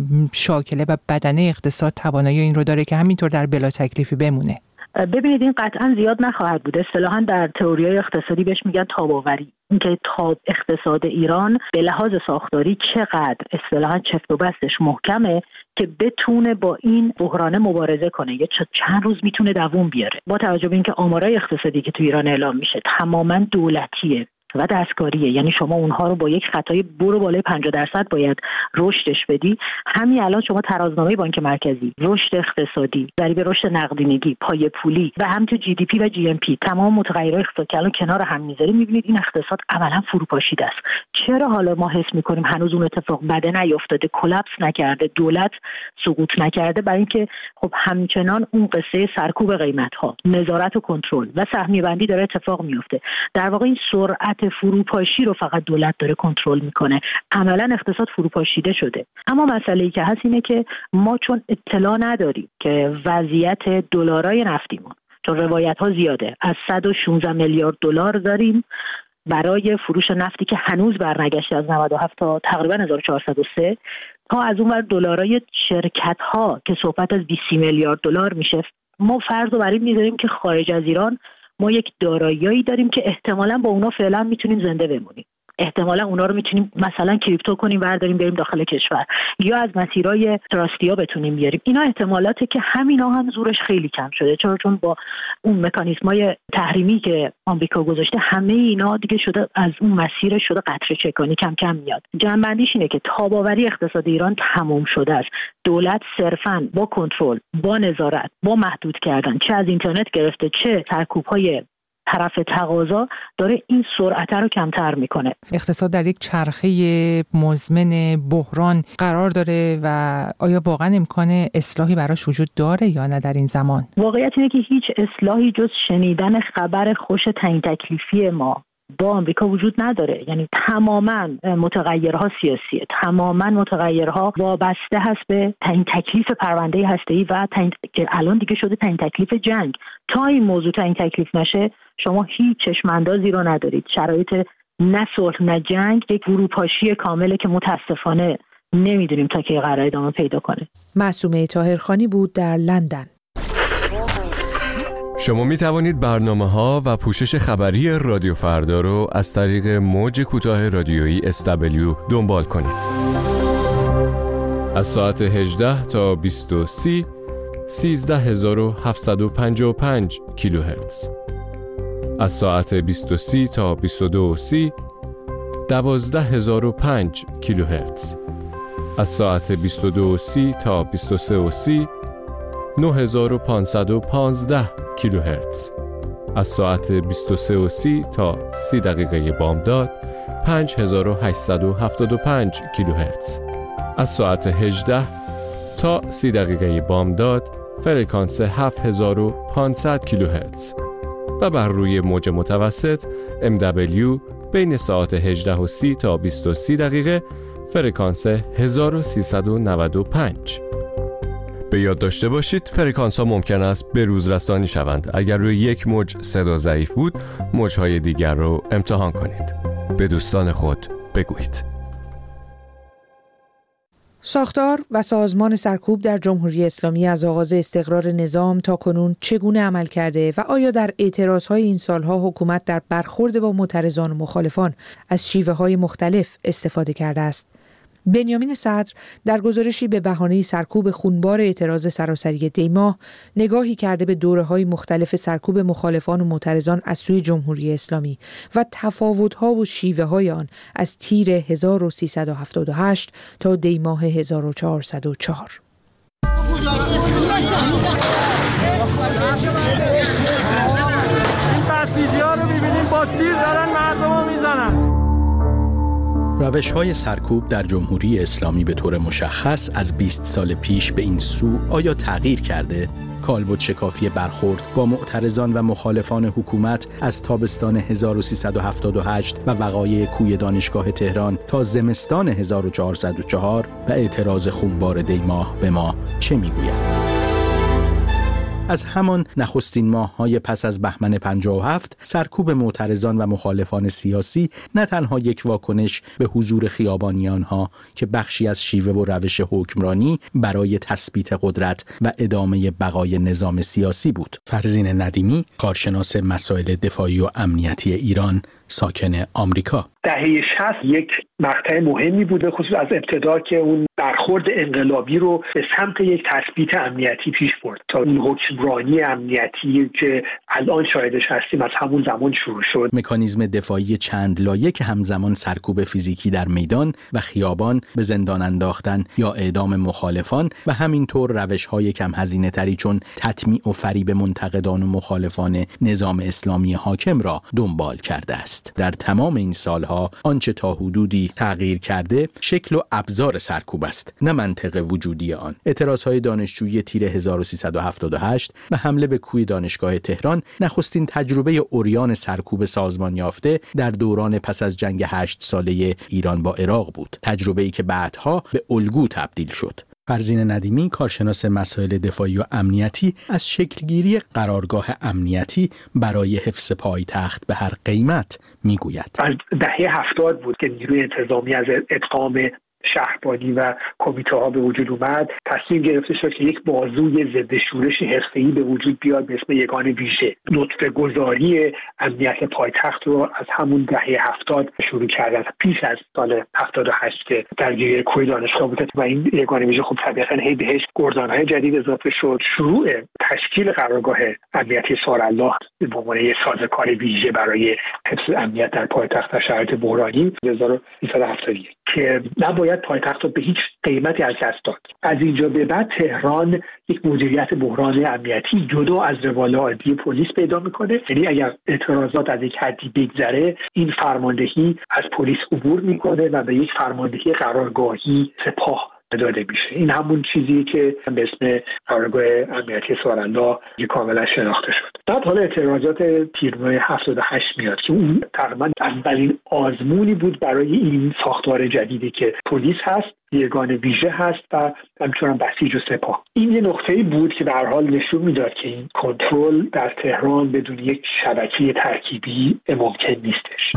شاکله و بدنه اقتصاد توانایی این رو داره که همینطور در بلا تکلیفی بمونه؟ ببینید این قطعا زیاد نخواهد بود. اصطلاحاً در تئوری‌های اقتصادی بهش میگن تاب‌آوری. اینکه تا اقتصاد ایران به لحاظ ساختاری چقدر اصطلاحاً چفت و بستش محکمه که بتونه با این بحران مبارزه کنه، یا چند روز میتونه دووم بیاره. با توجه به اینکه آمارای اقتصادی که تو ایران اعلام میشه تماماً دولتیه و دستکاریه، یعنی شما اونها رو با یک خطای برو بالای پنجاه درصد باید رشدش بدی. همین الان شما ترازنامه بانک مرکزی، رشد اقتصادی، ضریب رشد نقدینگی، پای پولی و همینطور جی دی پی و جی ام پی، تمام متغیرهای اقتصادی که الان کنار هم میذاریم، میبینید این اقتصاد عملا فروپاشیده است. چرا حالا ما حس میکنیم هنوز اون اتفاق بده نیافتاده، کلاپس نکرده، دولت سقوط نکرده؟ برای اینکه خب همچنان اون قصه سرکوب قیمت ها، نظارت و کنترل و سهمیه بندی داره اتفاق میفته. در واقع این سرعت فروپاشی رو فقط دولت داره کنترل میکنه، عملا اقتصاد فروپاشیده شده. اما مسئله‌ای که هست اینه که ما چون اطلاع نداریم که وضعیت دلارای نفتیمون، چون روایت ها زیاده، از صد و شانزده میلیارد دلار داریم برای فروش نفتی که هنوز برنگشته از نود و هفت تا تقریبا هزار و چهارصد و سه، تا از اون ور دلارای شرکت ها که صحبت از بیست میلیارد دلار میشه. ما فرض رو بر این میذاریم که خارج از ایران ما یک دارایی‌ای داریم که احتمالاً با اونا فعلا میتونیم زنده بمونیم، احتمالاً اونا رو میتونیم مثلا کریپتو کنیم برداریم بریم داخل کشور، یا از مسیرهای تراستیا بتونیم بیاریم. اینا احتمالاته که همینا هم زورش خیلی کم شده، چرا چون با اون مکانیزمای تحریمی که آمریکا گذاشته همه اینا دیگه شده از اون مسیر شده قطره چکانی کم کم میاد. جنبندیش اینه که تاباوری اقتصاد ایران تموم شده است. دولت صرفاً با کنترل، با نظارت، با محدود کردن چه از اینترنت گرفته چه سرکوب‌های طرف تقاضا داره این سرعت رو کمتر میکنه. اقتصاد در یک چرخه مزمن بحران قرار داره و آیا واقعا امکان اصلاحی براش وجود داره یا نه در این زمان؟ واقعیت اینه که هیچ اصلاحی جز شنیدن خبر خوش تعیین تکلیفی ما با آمریکا وجود نداره. یعنی تماما متغیرها سیاسیه، تماما متغیرها وابسته هست به تعیین تکلیف پرونده هسته‌ای و تعیین که الان دیگه شده تعیین تکلیف جنگ. تا این موضوع تعیین تکلیف نشه شما هیچ چشم‌اندازی رو ندارید. شرایط نه صلح نه جنگ یک فروپاشی کامله که متاسفانه نمیدونیم تا کی قراره ادامه پیدا کنه. معصومه طاهرخانی بود در لندن. شما می توانید برنامه‌ها و پوشش خبری رادیو فردا رو از طریق موج کوتاه رادیویی اس دبلیو دنبال کنید. از ساعت هجده تا بیست و سه سیزده هزار و هفتصد و پنجاه و پنج کیلوهرتز. از ساعت بیست و سه تا بیست و دو سی دوازده هزار و پنج کیلوهرتز. از ساعت بیست و دو سی تا بیست و سه سی نه هزار و پانصد و پانزده کیلوهرتز. از ساعت بیست و سه سی تا سی دقیقه بامداد پنج هزار و هشتصد و هفتاد و پنج کیلوهرتز. از ساعت هجده تا سی دقیقه بامداد فرکانس هفت هزار و پانصد کیلوهرتز و بر روی موج متوسط ام دبلیو بین ساعت هجده و سی تا بیست و سه دقیقه فرکانس هزار و سیصد و نود و پنج. به یاد داشته باشید فرکانس ها ممکن است به روز رسانی شوند. اگر روی یک موج صدا ضعیف بود، موجهای دیگر رو امتحان کنید. به دوستان خود بگویید. ساختار و سازمان سرکوب در جمهوری اسلامی از آغاز استقرار نظام تا کنون چگونه عمل کرده و آیا در اعتراضهای این سالها حکومت در برخورد با معترضان و مخالفان از شیوه‌های مختلف استفاده کرده است؟ بنیامین صدر در گزارشی به بهانه سرکوب خونبار اعتراض سراسری دیماه نگاهی کرده به دوره‌های مختلف سرکوب مخالفان و معترضان از سوی جمهوری اسلامی و تفاوت‌ها و شیوه‌های آن از تیر هزار و سیصد و هفتاد و هشت تا دیماه هزار و چهارصد و چهار. این بسیجی‌ها رو می‌بینیم با تیر دارن مردم رو میزنن. روش‌های سرکوب در جمهوری اسلامی به طور مشخص از بیست سال پیش به این سو آیا تغییر کرده؟ کالبد شکافی برخورد با معترضان و مخالفان حکومت از تابستان هزار و سیصد و هفتاد و هشت و وقایع کوی دانشگاه تهران تا زمستان هزار و چهارصد و چهار و اعتراض خونبار دیماه به ما چه میگوید؟ از همان نخستین ماه‌های پس از بهمن پنجاه و هفت سرکوب معترضان و مخالفان سیاسی نه تنها یک واکنش به حضور خیابانیان‌ها که بخشی از شیوه و روش حکمرانی برای تثبیت قدرت و ادامه بقای نظام سیاسی بود. فرزین ندیمی، کارشناس مسائل دفاعی و امنیتی ایران، ساکن آمریکا: دهه شصت یک مقطع مهمی بوده، خصوص از ابتدا که اون برخورد انقلابی رو به سمت یک تثبیت امنیتی پیش برد تا اون حکمرانی امنیتی که الان شاهدش هستیم از همون زمان شروع شد. مکانیزم دفاعی چند لایه که همزمان سرکوب فیزیکی در میدان و خیابان، به زندان انداختن یا اعدام مخالفان و همینطور روش‌های کم هزینه تری چون تطمیع و فریب منتقدان و مخالفان نظام اسلامی حاکم را دنبال کرده است. در تمام این سالها آنچه تا حدودی تغییر کرده شکل و ابزار سرکوب است، نه منطق وجودی آن. اعتراضهای دانشجویی تیر هزار و سیصد و هفتاد و هشت و حمله به کوی دانشگاه تهران نخستین تجربه عریان سرکوب سازمان یافته در دوران پس از جنگ هشت ساله ایران با عراق بود، تجربه‌ای که بعدها به الگو تبدیل شد. فرزین ندیمی، کارشناس مسائل دفاعی و امنیتی، از شکلگیری قرارگاه امنیتی برای حفظ پایتخت به هر قیمت میگوید. از دهه هفتاد بود که نیروی انتظامی از ادغام شهربانی و کمیته ها به وجود اومد. تصمیم گرفته شد که یک بازوی ضد شورش حرفه‌ای به وجود بیاد به اسم یگان ویژه. نطفه گذاری امنیت پایتخت رو از همون دهه هفتاد شروع کردن، پیش از سال هفتاد و هشت که درگیری کوی دانشگاه بود و این یگان ویژه خب طبیعتاً هی بهش گردان‌های جدید اضافه شد. شروع تشکیل قرارگاه امنیتی سارالله به عنوان یک سازوکار ویژه برای حفظ امنیت در پایتخت در شرایط بحرانی هزار و سیصد و هفتاد و یک که نباید پایتخت رو به هیچ قیمتی از دست داد. از اینجا به بعد تهران یک مدیریت بحران امنیتی جدا از روال عادی پلیس پیدا میکنه. یعنی اگر اعتراضات از یک حدی بگذره، این فرماندهی از پلیس عبور میکنه و به یک فرماندهی قرارگاهی سپاه داده میشه. این همون چیزی که به اسم قرارگاه امنیتی سارالله کاملا شناخته شد. بعد حالا اعتراضات تیرماه هفتاد و هشت میاد که اون تقریبا اولین آزمونی بود برای این ساختار جدیدی که پلیس هست، یگان ویژه هست و همچنان بسیج و سپاه. این یه نقطه‌ای بود که به هر حال نشون میداد که این کنترل در تهران بدون یک شبکه ترکیبی ممکن نیستش.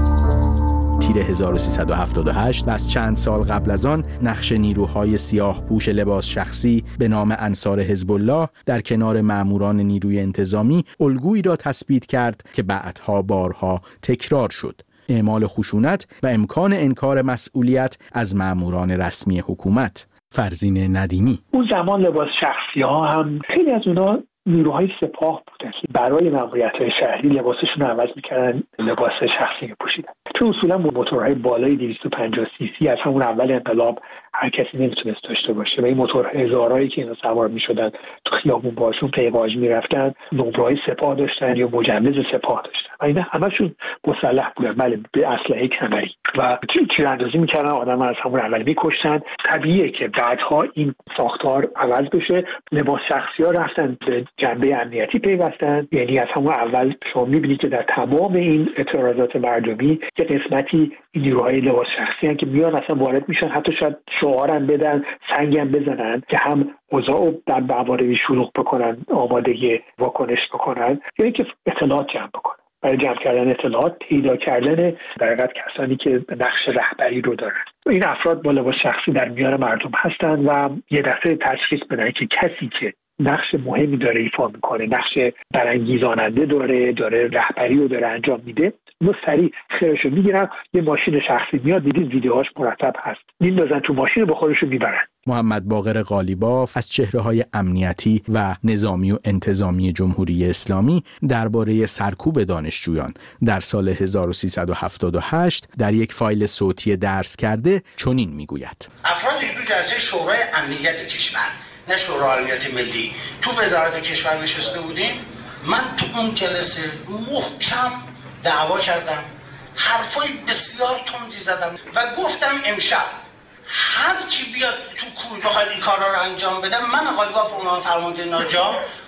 تیر هزار و سیصد و هفتاد و هشت و از چند سال قبل از آن نقش نیروهای سیاه پوش لباس شخصی به نام انصار حزب الله در کنار ماموران نیروی انتظامی الگویی را تثبیت کرد که بعدها بارها تکرار شد: اعمال خشونت و امکان انکار مسئولیت از ماموران رسمی حکومت. فرزین ندیمی: اون زمان لباس شخصی ها هم خیلی از اونا نیروهای سپاه بودن که برای ماموریت‌های شهری لباسشون رو عوض می‌کردن، لباس شخصی می‌پوشیدن. چون اصولا موتورهای بالای دویست و پنجاه سی سی از همون اول انقلاب هر کسی نمیتونست داشته باشه و این موتور هزارایی که اینا سوار می‌شدن تو خیابون باشون پیواژ می‌رفتن، نمره‌های سپاه داشتن یا مجمز سپاه داشتن و اینا همشون مسلح بودن، بله، به اسلحه کمری و تیراندازی می‌کردن، آدم از همون اول می‌کشتن. طبیعیه که بعدها این ساختار عوض بشه، لباس شخصی‌ها رفتن به جنبه امنیتی پیوستن. یعنی از همون اول شما می‌بینید که در تمام این اعتراضات مردمی که قسمتی این نیروهای لباس شخصی هستند که میان اصلا وارد میشن، حتی شاید شعارم بدن، سنگم بزنن که هم اوضاع رو در مواردی شلوغ بکنن، آماده واکنش بکنن، یا اینکه اطلاعات جمع بکنن. برای جمع کردن اطلاعات، پیدا کردن در حقیقت کسانی که نقش رهبری رو دارن. این افراد با لباس شخصی در میان مردم هستن و یه دفعه تشخیص بدن که کسی که نقش مهمی داره ایفا میکنه، نقش برانگیزاننده داره، داره رهبری رو داره انجام میده، اونو سریع خیرشو میگیرن، یه ماشین شخصی میاد، دیدید ویدیوهاش مرتب هست، میندازن تو ماشین با خودشو میبرن. محمد باقر قالیباف از چهره‌های امنیتی و نظامی و انتظامی جمهوری اسلامی درباره سرکوب دانشجویان در سال هزار و سیصد و هفتاد و هشت در یک فایل صوتی درس کرده چنین میگوید: افرادی که تو جلسه شورای امنیت کشور، نه شورای امنیت ملی، تو وزارت کشور نشسته بودیم، من تو اون جلسه محکم دعوا کردم، حرفای بسیار تندی زدم و گفتم امشب هر کی بیاد تو کوی بخواد این کارا رو انجام بده، من قالیباف عنوان فرمانده ناجا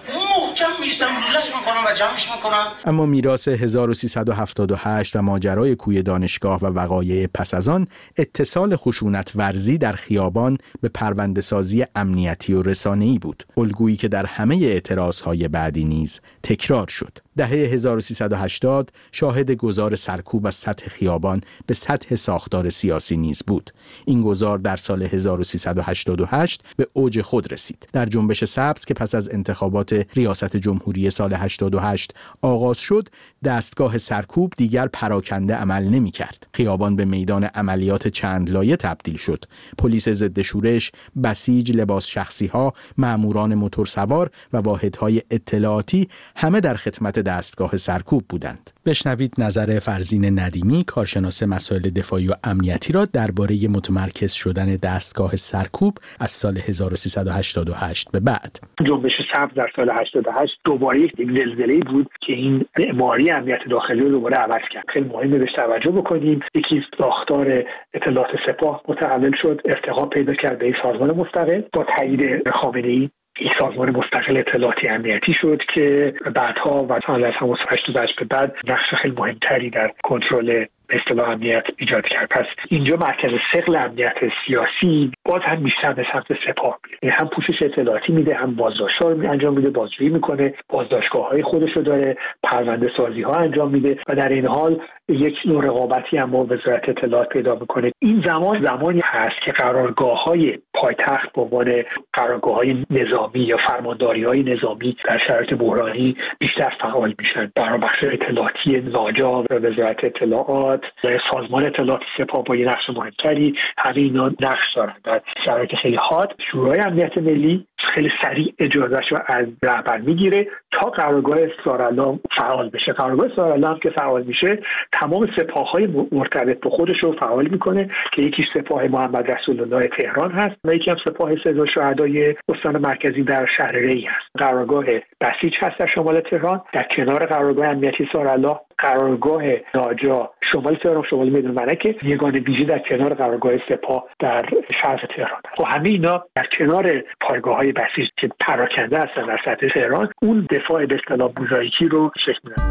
محکم میشتم روزش میکنم و جمعش میکنم. اما میراث هزار و سیصد و هفتاد و هشت و ماجرای کوی دانشگاه و وقایع پس از آن اتصال خشونت ورزی در خیابان به پرونده‌سازی امنیتی و رسانه‌ای بود، الگویی که در همه اعتراضهای بعدی نیز تکرار شد. دهه هزار و سیصد و هشتاد شاهد گذار سرکوب از سطح خیابان به سطح ساختار سیاسی نیز بود. این گذار در سال هزار و سیصد و هشتاد و هشت به اوج خود رسید. در جنبش سبز که پس از انتخابات ریاست جمهوری سال هشتاد و هشت آغاز شد، دستگاه سرکوب دیگر پراکنده عمل نمی کرد. خیابان به میدان عملیات چند لایه تبدیل شد. پلیس ضد شورش، بسیج، لباس شخصی ها، ماموران موتورسوار و واحدهای اطلاعاتی همه در خدمت دستگاه سرکوب بودند. بشنوید نظر فرزین ندیمی، کارشناس مسائل دفاعی و امنیتی را درباره متمرکز شدن دستگاه سرکوب از سال هزار و سیصد و هشتاد و هشت به بعد. جنبش سبز در سال هشتاد و هشت دوباره یک زلزله‌ای بود که این معماری امنیت داخلی رو دوباره عوض کرد. خیلی مهمه بهش توجه بکنیم. یکی ساختار اطلاعات سپاه متحول شد، ارتقا پیدا کرد به سازمان مستقل با تایید خامنه‌ای. یک سازمان مستقل اطلاعاتی امنیتی شد که بعدها و سال از هشتاد و هشت به بعد نقش خیلی مهمتری در کنترل به اصطلاح امنیت ایجاد کرد. پس اینجا مرکز ثقل امنیت سیاسی باز هم بیشتر به سمت سپاه میره، هم پوشش اطلاعاتی میده، هم بازداشت‌ها رو انجام میده، بازجویی میکنه، بازداشتگاه‌های خودش رو داره، پرونده سازی ها انجام میده و در این حال یک نوع رقابتی هم با وزارت اطلاعات پیدا میکنه. این زمان زمانی هست که قرارگاه‌های پایتخت به عنوان قرارگاه‌های نظامی یا فرمانداری‌های نظامی در شرایط بحرانی بیشتر فعال میشن. برای بخش اطلاعاتی ناجا و وزارت اطلاعات، سازمان اطلاعات سپاه با یه نقش مهمتری، همه اینا نقش دارن. در شرایط خیلی حاد شورای امنیت ملی خیلی سریع اجازهش رو از رهبر میگیره تا قرارگاه سارالام فعال بشه. قرارگاه سارالام که فعال میشه تمام سپاه‌های مرتبط به خودش رو فعال میکنه که یکیش سپاه محمد رسول الله تهران هست و یکی هم سپاه سید الشهدای استان مرکزی در شهر ری هست. قرارگاه بسیج هست در شمال تهران، در کنار قرارگاه امنیتی سارالله. قرارگاه ناجا شمال تهران، شمال میدون ملکه، یگان ویژه در کنار قرارگاه سپاه در شرق تهران. و همه اینا در کنار پایگاه‌های بسیج که پراکنده هستن در سطح تهران، اون دفاع به اصطلاح موزاییکی رو شکل میدن.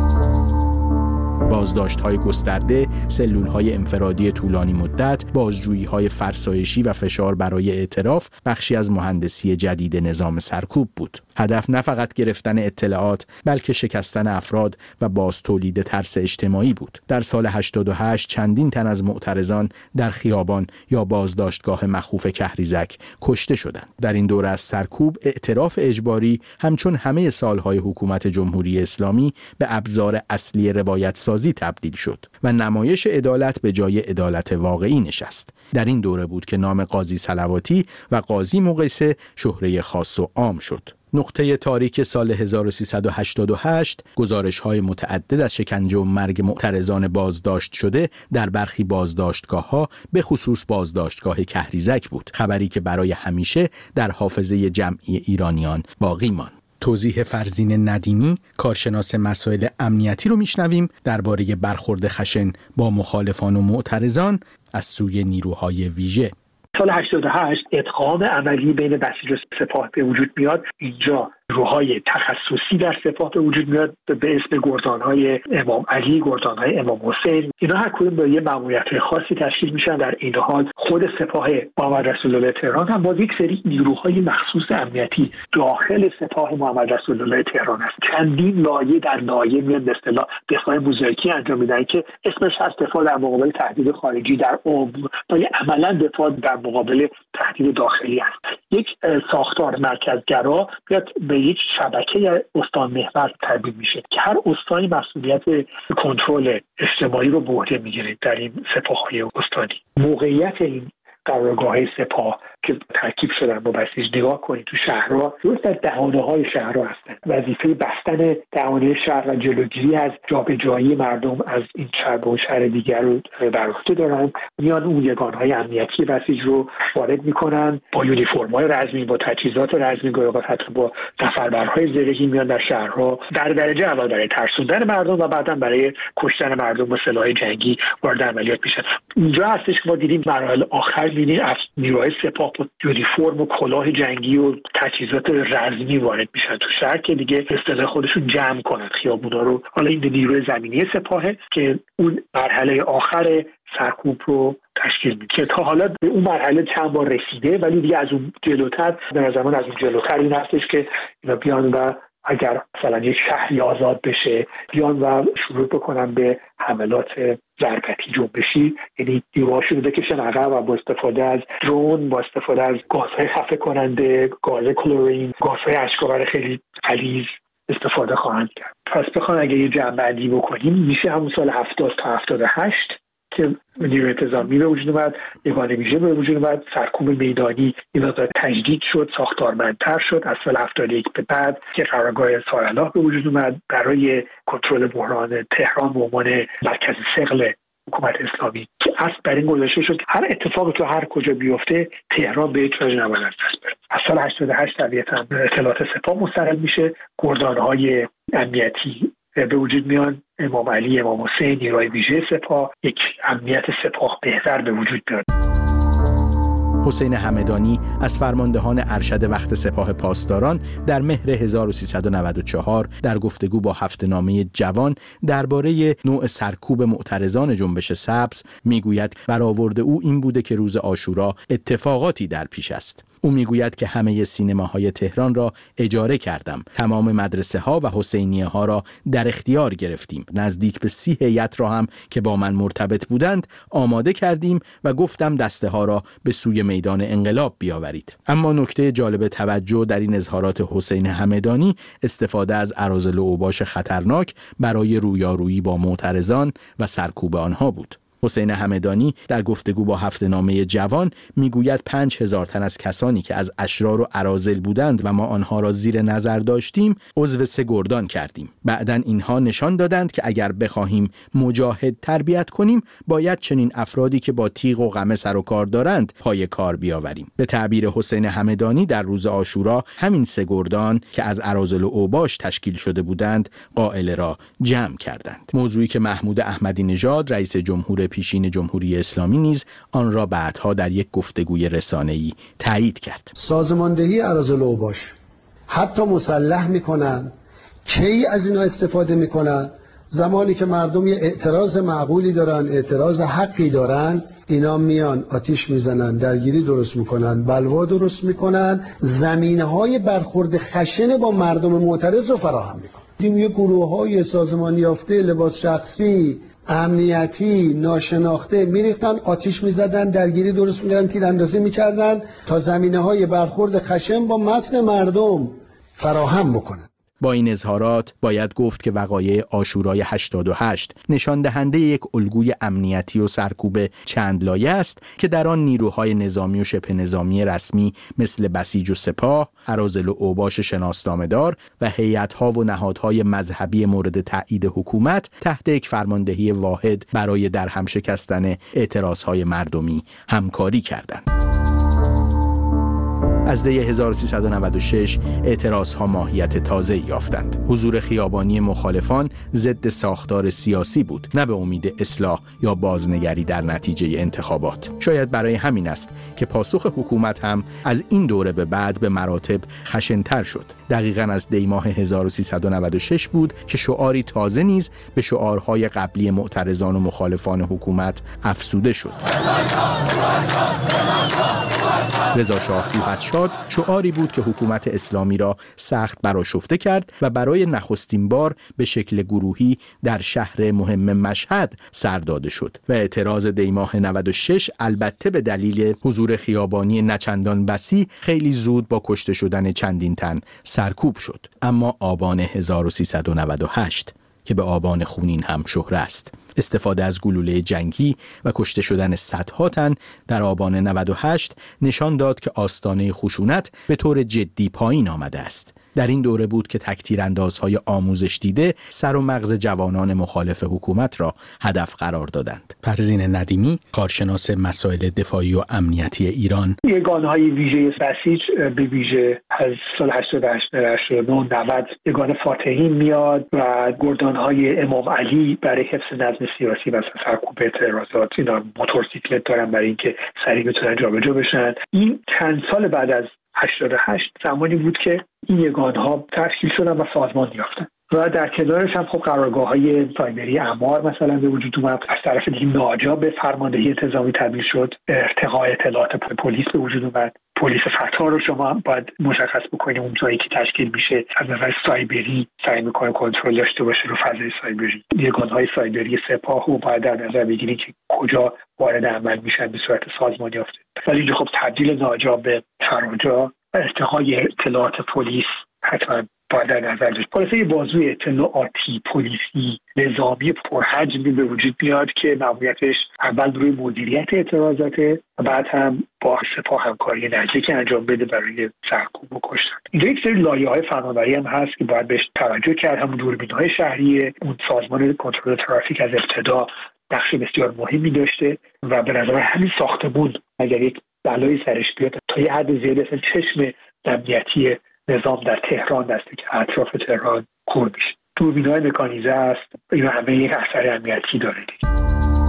بازداشت‌های گسترده، سلول‌های انفرادی طولانی مدت، بازجویی‌های فرسایشی و فشار برای اعتراف بخشی از مهندسی جدید نظام سرکوب بود. هدف نه فقط گرفتن اطلاعات، بلکه شکستن افراد و باز تولید ترس اجتماعی بود. در سال هشتاد و هشت چندین تن از معترضان در خیابان یا بازداشتگاه مخوف کهریزک کشته شدند. در این دوره از سرکوب، اعتراف اجباری همچون همه سالهای حکومت جمهوری اسلامی به ابزار اصلی روایت سازی تبدیل شد و نمایش عدالت به جای عدالت واقعی نشست. در این دوره بود که نام قاضی صلواتی و قاضی مقیسه شهره خاص و عام شد. نقطه تاریک سال هزار و سیصد و هشتاد و هشت گزارش‌های متعدد از شکنجه و مرگ معترضان بازداشت شده در برخی بازداشتگاه‌ها، به خصوص بازداشتگاه کهریزک بود، خبری که برای همیشه در حافظه جمعی ایرانیان باقی ماند. توضیح فرزین ندیمی، کارشناس مسائل امنیتی رو میشنویم درباره برخورد خشن با مخالفان و معترضان از سوی نیروهای ویژه. سال هشتاد و هشت ادغام عملی بین بسیج و سپاه به وجود میاد. اینجا روحای تخصصی در سپاه به وجود میاد به اسم گردانهای امام علی، گردانهای امام حسین. اینا هر کدوم با یه ماموریت خاصی تشکیل میشن. در این حال خود سپاه محمد رسول الله تهران هم با یک سری نیروهای مخصوص امنیتی داخل سپاه محمد رسول الله تهران است. چندین لایه در لایه میاد به اصطلاح دفاع موزاییکی انجام میدن که اسمش هست دفاع در مقابل تهدید خارجی، در عمق و عملا دفاع در مقابل تهدید داخلی است. یک ساختار مرکزگرا بیاد به یک شبکه استان محور تبدیل میشه که هر استانی مسئولیت کنترل اجتماعی رو به عهده میگیره در این سپاه‌های استانی. موقعیت این قرارگاه‌های سپاه که ترکیب شدن با بسیج نگاه کنید تو شهرها، درست در دهانه‌های شهرها هستن. وظیفه بستن دهانه شهر و جلوگیری از جابجایی مردم از این شهر به اون شهر دیگر رو بر عهده دارن. میان اون یگانهای امنیتی بسیج رو وارد میکنن با یونیفرم‌های رزمی، با تجهیزات رزمی، گاهی حتی با سفربرهای زرهی میان در شهرها در درجه اول برای ترسوندن مردم و بعداً برای کشتن مردم با سلاح جنگی وارد عملیات میشن. اینجا هستش ما دیدیم مراحل آخر می‌بینیم از نیروهای سپاه با یونیفرم و کلاه جنگی و تجهیزات رزمی وارد میشن تو شهر که دیگه اصطلاح خودشون جمع کنن خیابونا رو. حالا این نیروی زمینی سپاهه که اون مرحله آخر سرکوب رو تشکیل میده که تا حالا به اون مرحله چند بار رسیده، ولی دیگه از اون جلوتر به نظر من از اون جلوتر این هستش که اینا بیان و اگر مثلا یک شهری آزاد بشه بیان و شروع بکنن به حملات ضربتی جنبشی، یعنی دیوارشون رو بکشن عقب و با استفاده از درون، با استفاده از گازهای خفه کننده، گاز کلورین، گازهای اشک‌آور خیلی غلیظ استفاده خواهند کرد. پس بخوام اگه یه جمع‌بندی بکنیم میشه همون سال هفتاد تا هفتاد و هشت که نیروی انتظامی به وجود اومد، یگانه ویژه به وجود اومد، سرکوب میدانی این مقدار تجدید شد، ساختارمندتر شد. از سال هفتاد و یک به بعد که قرارگاه سارالله به وجود اومد برای کنترل بحران تهران به عنوان مرکز ثقل حکومت اسلامی که اصل بر این گذاشته شد هر اتفاقی تو هر کجا بیفته تهران به یک وجه نباید از دست بره. از سال هشتاد و هشت طبیعتاً اطلاعات سپاه مستقل میشه، گردانهای امنیتی به وجود میان، امام علی، امام حسین، نیروی ویژه سپاه، یک امنیت سپاه بهتر به وجود میاد. حسین همدانی از فرماندهان ارشد وقت سپاه پاسداران در مهر هزار و سیصد و نود و چهار در گفتگو با هفته‌نامه جوان درباره نوع سرکوب معترضان جنبش سبز میگوید برآورد او این بوده که روز عاشورا اتفاقاتی در پیش است. او میگوید که همه سینماهای تهران را اجاره کردم، تمام مدرسه ها و حسینیه ها را در اختیار گرفتیم، نزدیک به سی هیئت را هم که با من مرتبط بودند آماده کردیم و گفتم دسته ها را به سوی میدان انقلاب بیاورید. اما نکته جالب توجه در این اظهارات حسین همدانی استفاده از اراذل و اوباش خطرناک برای رویارویی با معترضان و سرکوب آنها بود. حسین همدانی در گفتگو با هفته‌نامه جوان میگوید پنج هزار تن از کسانی که از اشرار و اراذل بودند و ما آنها را زیر نظر داشتیم عضو سه گردان کردیم. بعداً اینها نشان دادند که اگر بخواهیم مجاهد تربیت کنیم باید چنین افرادی که با تیغ و قمه سر و کار دارند پای کار بیاوریم. به تعبیر حسین همدانی در روز عاشورا همین سه گردان که از اراذل و اوباش تشکیل شده بودند قائله را جمع کردند. موضوعی که محمود احمدی نژاد رئیس جمهور پیشین جمهوری اسلامی نیز آن را بعدها در یک گفتگوی رسانه‌ای تایید کرد. سازماندهی اراذل و اوباش حتی مسلح میکنن، کی از اینا استفاده میکنن؟ زمانی که مردم یه اعتراض معقولی دارن، اعتراض حقی دارن، اینا میان آتیش میزنن، درگیری درست میکنن، بلوا درست میکنن، زمینه‌های برخورد خشن با مردم معترض رو فراهم میکنن. این یه گروه‌های سازمانی یافته، لباس شخصی، امنیتی، ناشناخته میریختن، آتیش میزدن، درگیری درست میکردن، تیراندازی میکردن تا زمینه‌های برخورد خشن با متن مردم فراهم بکنن. با این اظهارات باید گفت که وقایع عاشورای هشتاد و هشت نشان دهنده یک الگوی امنیتی و سرکوب چند لایه است که در آن نیروهای نظامی و شبه نظامی رسمی مثل بسیج و سپاه، اراذل و اوباش شناسنامه‌دار و هیئت‌ها و نهادهای مذهبی مورد تایید حکومت تحت یک فرماندهی واحد برای درهم شکستن اعتراضهای مردمی همکاری کردند. از دی هزار و سیصد و نود و شش اعتراضها ماهیت تازه‌ای یافتند. حضور خیابانی مخالفان ضد ساختار سیاسی بود، نه به امید اصلاح یا بازنگری در نتیجه انتخابات. شاید برای همین است که پاسخ حکومت هم از این دوره به بعد به مراتب خشن‌تر شد. دقیقاً از دی ماه هزار و سیصد و نود و شش بود که شعاری تازه نیز به شعارهای قبلی معترضان و مخالفان حکومت افزوده شد. رضا شاه روحت‌شاد شعاری بود که حکومت اسلامی را سخت برآشفته کرد و برای نخستین بار به شکل گروهی در شهر مهم مشهد سر داده شد و اعتراض دی ماه نود و شش البته به دلیل حضور خیابانی نچندان وسیع خیلی زود با کشته شدن چندین تن سرکوب شد. اما آبان هزار و سیصد و نود و هشت که به آبان خونین هم شهره است، استفاده از گلوله جنگی و کشته شدن صدها تن در آبان نود و هشت نشان داد که آستانه خشونت به طور جدی پایین آمده است. در این دوره بود که تک‌تیراندازهای آموزش دیده سر و مغز جوانان مخالف حکومت را هدف قرار دادند. پروین ندیمی، کارشناس مسائل دفاعی و امنیتی ایران: یگانه‌های ویژه بسیج به ویژه از سال هشتاد و هشت تا هشتاد و نه نود یگان فاتحین میاد و گردان‌های امام علی برای حفظ نظم سیاسی و سرکوب اعتراضات، اینا موتورسیکلت دارن برای اینکه سریع بتونن جابجا بشن. این چند سال بعد از هشتاد و هشت زمانی بود که این یگان‌ها تشکیل شدن و سازمان یافتن و در کنارش هم خب قرارگاه‌های سایبری اعمار مثلا به وجود اومد. از طرف دیگه ناجا به فرماندهی انتظامی تبدیل شد، ارتقاء اطلاعات پلیس به وجود اومد. پلیس فتا رو شما باید مشخص بکنید اون جایی که تشکیل میشه از نظر سایبری سعی میکنه کنترل داشته باشه رو فضای سایبری. یگان‌های سایبری سپاه رو باید در نظر بگیرید که کجا وارد عمل میشن به صورت سازمان یافته. ولی اینجا خب تبدیل ناجا به فراجا و ارتقاء اطلاعات پلیس حتما باید در نظر داشت. خلاصه یه بازوی اطلاعاتی پلیسی نظامی پرحجمی به وجود میاد که ماموریتش اول روی مدیریت اعتراضاته و بعد هم با سپاه همکاری نزدیک انجام بده برای سرکوب و کشتن. اینجا یک سری لایه‌های فناوری هم هست که باید بهش توجه کرد. همون دوربین‌های شهریه، اون سازمان کنترل ترافیک از ابتدا نقش بسیار مهمی داشته و به نظر همین ساختمون اگر یک بلایی سرش بیاد تا یه حد زیادی اصلا چشم امنیتی نظام در تهران دسته که اطراف تهران کور میشه. دوربین‌های مکانیزه است، اینا همه یک اثر امنیتی داره دیگه.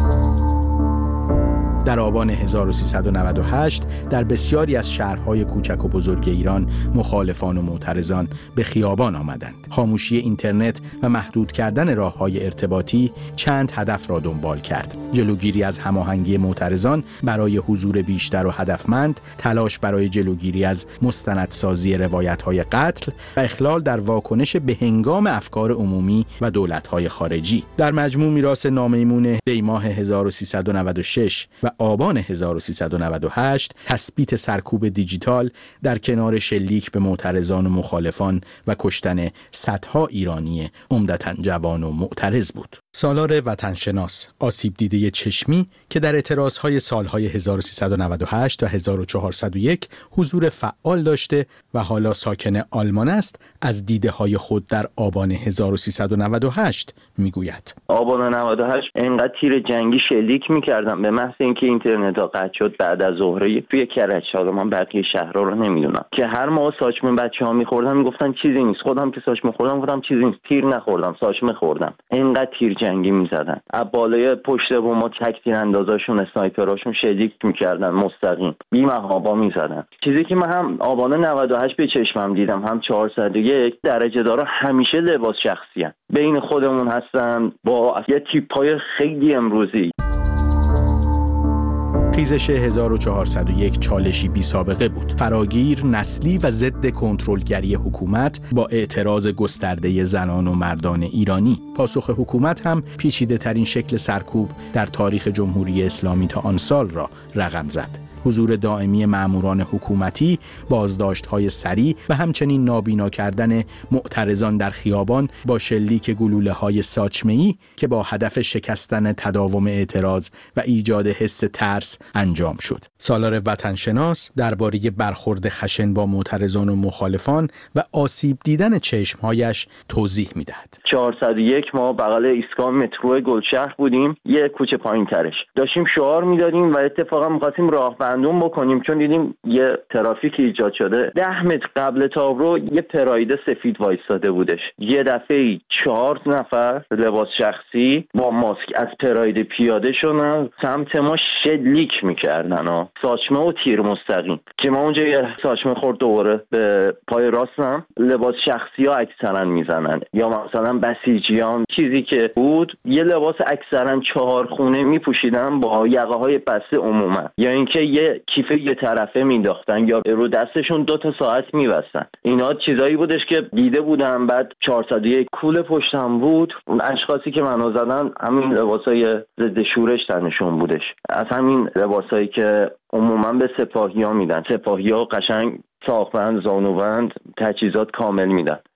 در آبان هزار و سیصد و نود و هشت در بسیاری از شهرهای کوچک و بزرگ ایران مخالفان و معترضان به خیابان آمدند. خاموشی اینترنت و محدود کردن راه‌های ارتباطی چند هدف را دنبال کرد. جلوگیری از هماهنگی معترضان برای حضور بیشتر و هدفمند، تلاش برای جلوگیری از مستندسازی روایت‌های قتل و اخلال در واکنش به هنگام افکار عمومی و دولت‌های خارجی. در مجموع میراث نامیمون دی‌ماه هزار و سیصد و نود و شش و آبان هزار و سیصد و نود و هشت تثبیت سرکوب دیجیتال در کنار شلیک به معترضان و مخالفان و کشتن صدها ایرانی عمدتاً جوان و معترض بود. سالار وطنشناس، آسیب دیده چشمی که در اعتراضهای سالهای هزار و سیصد و نود و هشت و هزار و چهارصد و یک حضور فعال داشته و حالا ساکن آلمان است، از دیده های خود در آبان هزار و سیصد و نود و هشت میگوید: آبان نود و هشت انقدر تیر جنگی شلیک میکردم به محض اینکه اینترنت ها قطع شد بعد از ظهر توی کرج، حالا من بقیه شهرها رو نمیدونم، که هر موقع ساچمه بچه‌ها میخوردن میگفتن چیزی نیست، خودم که ساچمه خوردم گفتم چیزی نیست، تیر نخوردم، ساچمه خوردم. انقدر تیر جنگی میزدن، از بالای پشت بوم تک‌تیر اندازاشون اسنایپراشون شلیک میکردن، مستقیم بی محابا میزدن. چیزی که من هم آبان نود و هشت به چشمم دیدم، هم چهارصد و یک درجه دارا همیشه لباس شخصی هن. بین خودمون هستن با یه تیپ‌های خیلی امروزی. خیزش هزار و چهارصد و یک چالشی بی سابقه بود. فراگیر، نسلی و ضد کنترلگری حکومت با اعتراض گسترده زنان و مردان ایرانی. پاسخ حکومت هم پیچیده ترین شکل سرکوب در تاریخ جمهوری اسلامی تا آن سال را رقم زد. حضور دائمی ماموران حکومتی، بازداشت‌های سریع و همچنین نابینا کردن معترضان در خیابان با شلیک گلوله‌های ساچمه‌ای که با هدف شکستن تداوم اعتراض و ایجاد حس ترس انجام شد. سالار وطنشناس درباره برخورد خشن با معترضان و مخالفان و آسیب دیدن چشم‌هایش توضیح می‌دهد. چهارصد و یک ما بغل ایستگاه مترو گلشهر بودیم، یه کوچه پایین‌ترش. داشتیم شعار می‌دادیم و اتفاقا می‌خواستیم راهبندون بکنیم چون دیدیم یه ترافیک ایجاد شده. ده متر قبل تابرو یه پراید سفید وایستاده بودش. یه دفعه چهار نفر لباس شخصی با ماسک از پراید پیاده شدن، سمت ما شلیک می‌کردن ها. ساچمه و تیر مستقیم که ما اونجا یه ساچمه خورد دوباره به پای راستم. لباس شخصی ها اکثرا میزنن یا مثلا بسیجیان، چیزی که بود یه لباس اکثرا چهار خونه میپوشیدن با یقه های بسته عموما، یا اینکه یه کیف یه طرفه مینداختن یا رو دستشون دو تا ساعت میبستن. اینا چیزایی بودش که دیده بودم. بعد چهارصد و یک کوله پشتم بود، اون اشخاصی که منو زدن همین لباسای ضد شورش تنشون بودش، از همین لباسایی که عموما به سپاهی ها میدن. سپاهی ها قشنگ ساقبند، زانوبند، تجهیزات کامل میدن.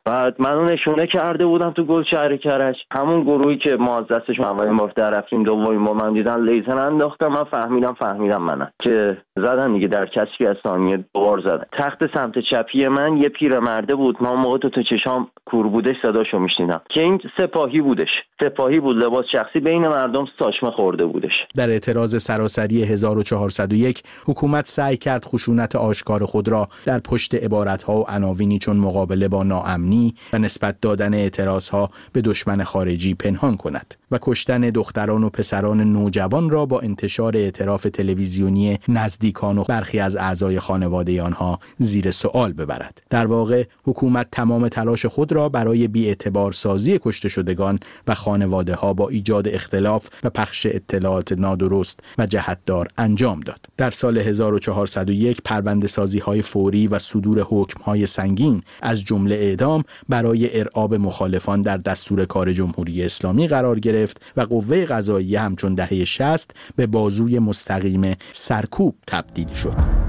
بعد منو نشونه کرده بودم تو گلشهر کرج، همون گروهی که ما از دستشون اولین بار در رفتیم دومین بار من دیدن لیزر انداختم، من فهمیدم فهمیدم منم که زدن دیگه، در کسری از ثانیه دوبار زدن. تخت سمت چپی من یه پیرمرده بود، من موقع تو تو چشام کور بودش صداشو میشنیدم که این سپاهی بودش، سپاهی بود، لباس شخصی، بین مردم ساشمه خورده بودش. در اعتراض سراسری هزار و چهارصد و یک حکومت سعی کرد خشونت آشکار خود را در پشت عبارت‌ها و عناوینی چون مقابله با ناامنی و نسبت دادن اعتراضها به دشمن خارجی پنهان کند و کشتن دختران و پسران نوجوان را با انتشار اعتراف تلویزیونی نزدیکان و برخی از اعضای خانواده آنها زیر سوال ببرد. در واقع حکومت تمام تلاش خود را برای بی‌اعتبار سازی کشته شدگان و خانواده ها با ایجاد اختلاف و پخش اطلاعات نادرست و جهتدار انجام داد. در سال هزار و چهارصد و یک پرونده سازی های فوری و صدور حکم های سنگین از جمله اعدام برای ارعاب مخالفان در دستور کار جمهوری اسلامی قرار گرفت و قوه قضاییه همچون دهه شصت به بازوی مستقیم سرکوب تبدیل شد.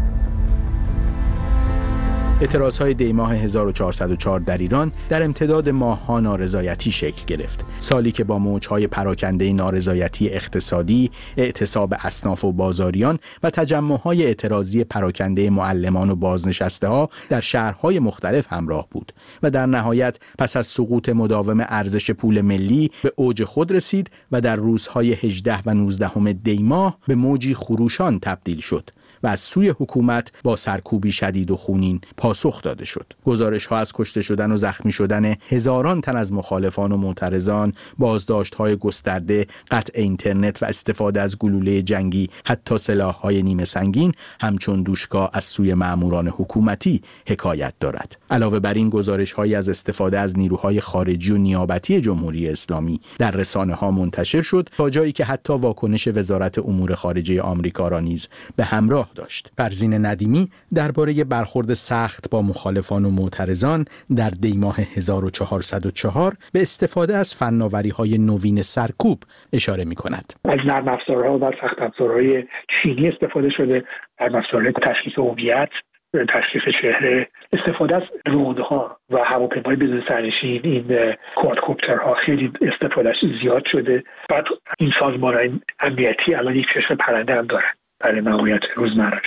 اعتراضهای دی ماه هزار و چهارصد و چهار در ایران در امتداد ماه‌ها نارضایتی شکل گرفت. سالی که با موج‌های پراکنده نارضایتی اقتصادی، اعتصاب اصناف و بازاریان و تجمع‌های اعتراضی پراکنده معلمان و بازنشسته‌ها در شهرهای مختلف همراه بود و در نهایت پس از سقوط مداوم ارزش پول ملی به اوج خود رسید و در روزهای هجدهم و نوزدهم دی ماه به موجی خروشان تبدیل شد و از سوی حکومت با سرکوبی شدید و خونین پاسخ داده شد. گزارش‌ها از کشته شدن و زخمی شدن هزاران تن از مخالفان و معترضان، بازداشت‌های گسترده، قطع اینترنت و استفاده از گلوله جنگی، حتی سلاح‌های نیمه سنگین همچون دوشکا از سوی مأموران حکومتی حکایت دارد. علاوه بر این گزارش‌هایی از استفاده از نیروهای خارجی و نیابتی جمهوری اسلامی در رسانه‌ها منتشر شد تا جایی که حتی واکنش وزارت امور خارجه آمریکا را نیز به همراه داشت. فرزین ندیمی درباره برخورد سخت با مخالفان و معترضان در دی ماه هزار و چهارصد و چهار به استفاده از فناوری‌های نوین سرکوب اشاره می‌کند. از نرم افزارها و سخت افزارهای چینی استفاده شده، نرم افزارهای تشخیص هویت، تشخیص چهره، استفاده از درون‌ها و هواپیمای بدون سرنشین، این کوادکوپترها خیلی استفادهش زیاد شده. بعد این سازمان‌های امنیتی الان یک چشم پرنده هم دارن برای ماموریت روزمره‌اش.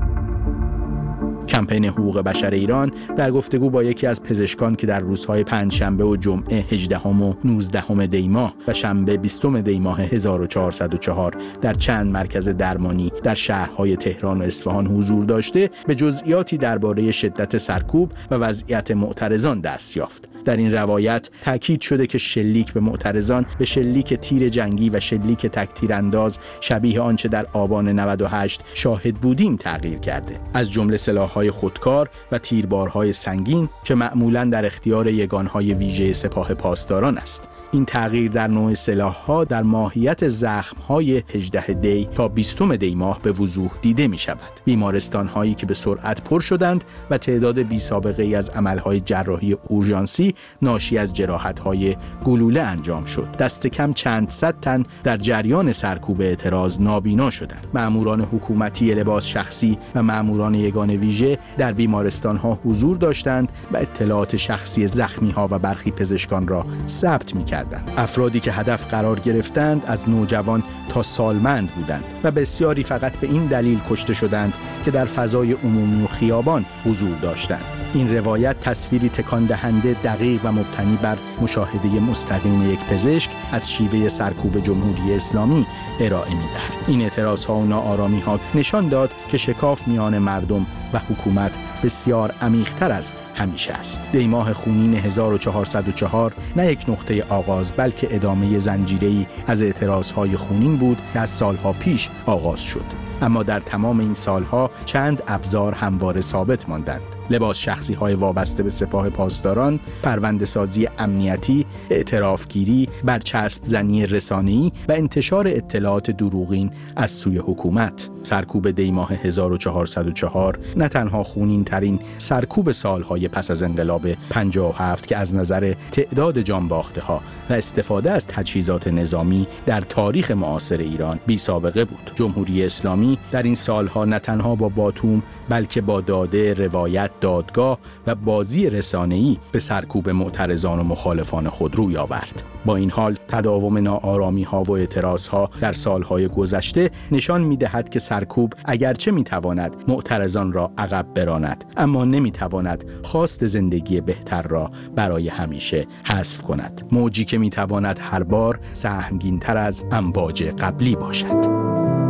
کمپین حقوق بشر ایران در گفتگو با یکی از پزشکان که در روزهای پنجشنبه و جمعه هجدهم و نوزدهم دی ماه و شنبه بیستم دی ماه هزار و چهارصد و چهار در چند مرکز درمانی در شهرهای تهران و اصفهان حضور داشته، به جزئیاتی درباره شدت سرکوب و وضعیت معترضان دست یافت. در این روایت تاکید شده که شلیک به معترضان به شلیک تیر جنگی و شلیک تکتیر انداز شبیه آنچه در آبان نود و هشت شاهد بودیم تغییر کرده، از جمله سلاح‌های خودکار و تیربارهای سنگین که معمولاً در اختیار یگانهای ویژه سپاه پاسداران است. این تغییر در نوع سلاح‌ها در ماهیت زخم‌های هجدهم دی تا بیستم دی ماه به وضوح دیده می‌شود. بیمارستان‌هایی که به سرعت پر شدند و تعداد بی‌سابقه‌ای از عمل‌های جراحی اورژانسی ناشی از جراحت‌های گلوله انجام شد. دست کم چند صد تن در جریان سرکوب اعتراض نابینا شدند. مأموران حکومتی لباس شخصی و مأموران یگان ویژه در بیمارستان‌ها حضور داشتند و اطلاعات شخصی زخمی‌ها و برخی پزشکان را ثبت می‌کردند. افرادی که هدف قرار گرفتند از نوجوان تا سالمند بودند و بسیاری فقط به این دلیل کشته شدند که در فضای عمومی و خیابان حضور داشتند. این روایت تصویری تکان دهنده دقیق و مبتنی بر مشاهده مستقیم یک پزشک از شیوه سرکوب جمهوری اسلامی ارائه می‌دهد. این اعتراض‌ها و ناآرامی‌ها نشان داد که شکاف میان مردم و حکومت بسیار عمیق‌تر از همیشه است. دی ماه خونین هزار و چهارصد و چهار نه یک نقطه آغاز بلکه ادامه زنجیره‌ای از اعتراض‌های خونین بود که از سالها پیش آغاز شد. اما در تمام این سالها چند ابزار همواره ثابت ماندند: لباس شخصی های وابسته به سپاه پاسداران، پرونده سازی امنیتی، اعترافگیری، برچسب زنی رسانه‌ای و انتشار اطلاعات دروغین از سوی حکومت. سرکوب دی ماه هزار و چهارصد و چهار نه تنها خونین ترین سرکوب سالهای پس از انقلاب پنجاه و هفت که از نظر تعداد جانباخته ها و استفاده از تجهیزات نظامی در تاریخ معاصر ایران بی سابقه بود. جمهوری اسلامی در این سالها نه تنها با باتوم بلکه با داده، روایت، دادگاه و بازی رسانه‌ای به سرکوب معترضان و مخالفان خود روی آورد. با این حال تداوم ناآرامی‌ها و اعتراضها در سالهای گذشته نشان می‌دهد که سرکوب اگرچه می‌تواند معترضان را عقب براند، اما نمی‌تواند خواست زندگی بهتر را برای همیشه حذف کند. موجی که می‌تواند هر بار سهمگین‌تر از امواج قبلی باشد.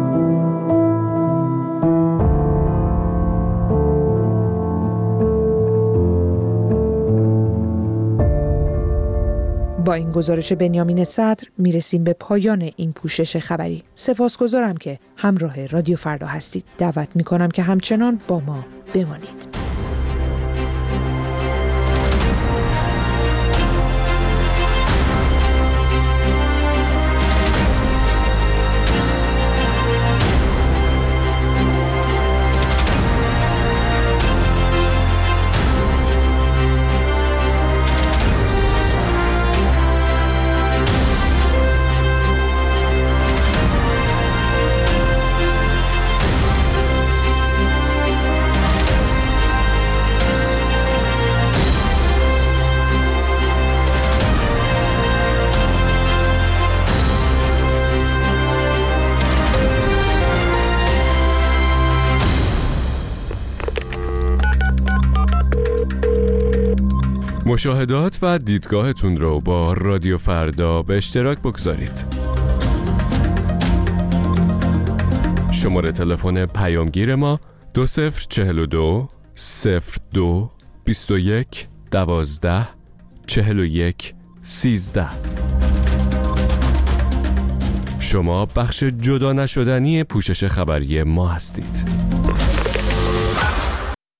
با این گزارش بنیامین صدر میرسیم به پایان این پوشش خبری. سپاسگزارم که همراه رادیو فردا هستید. دعوت میکنم که همچنان با ما بمانید. مشاهدات و دیدگاهتون رو با رادیو فردا به اشتراک بگذارید. شماره تلفن پیامگیر ما دو صفر چهل و دو صفر دو بیست و یک دوازده چهل و یک سیزده. شما بخش جدا نشدنی پوشش خبری ما هستید.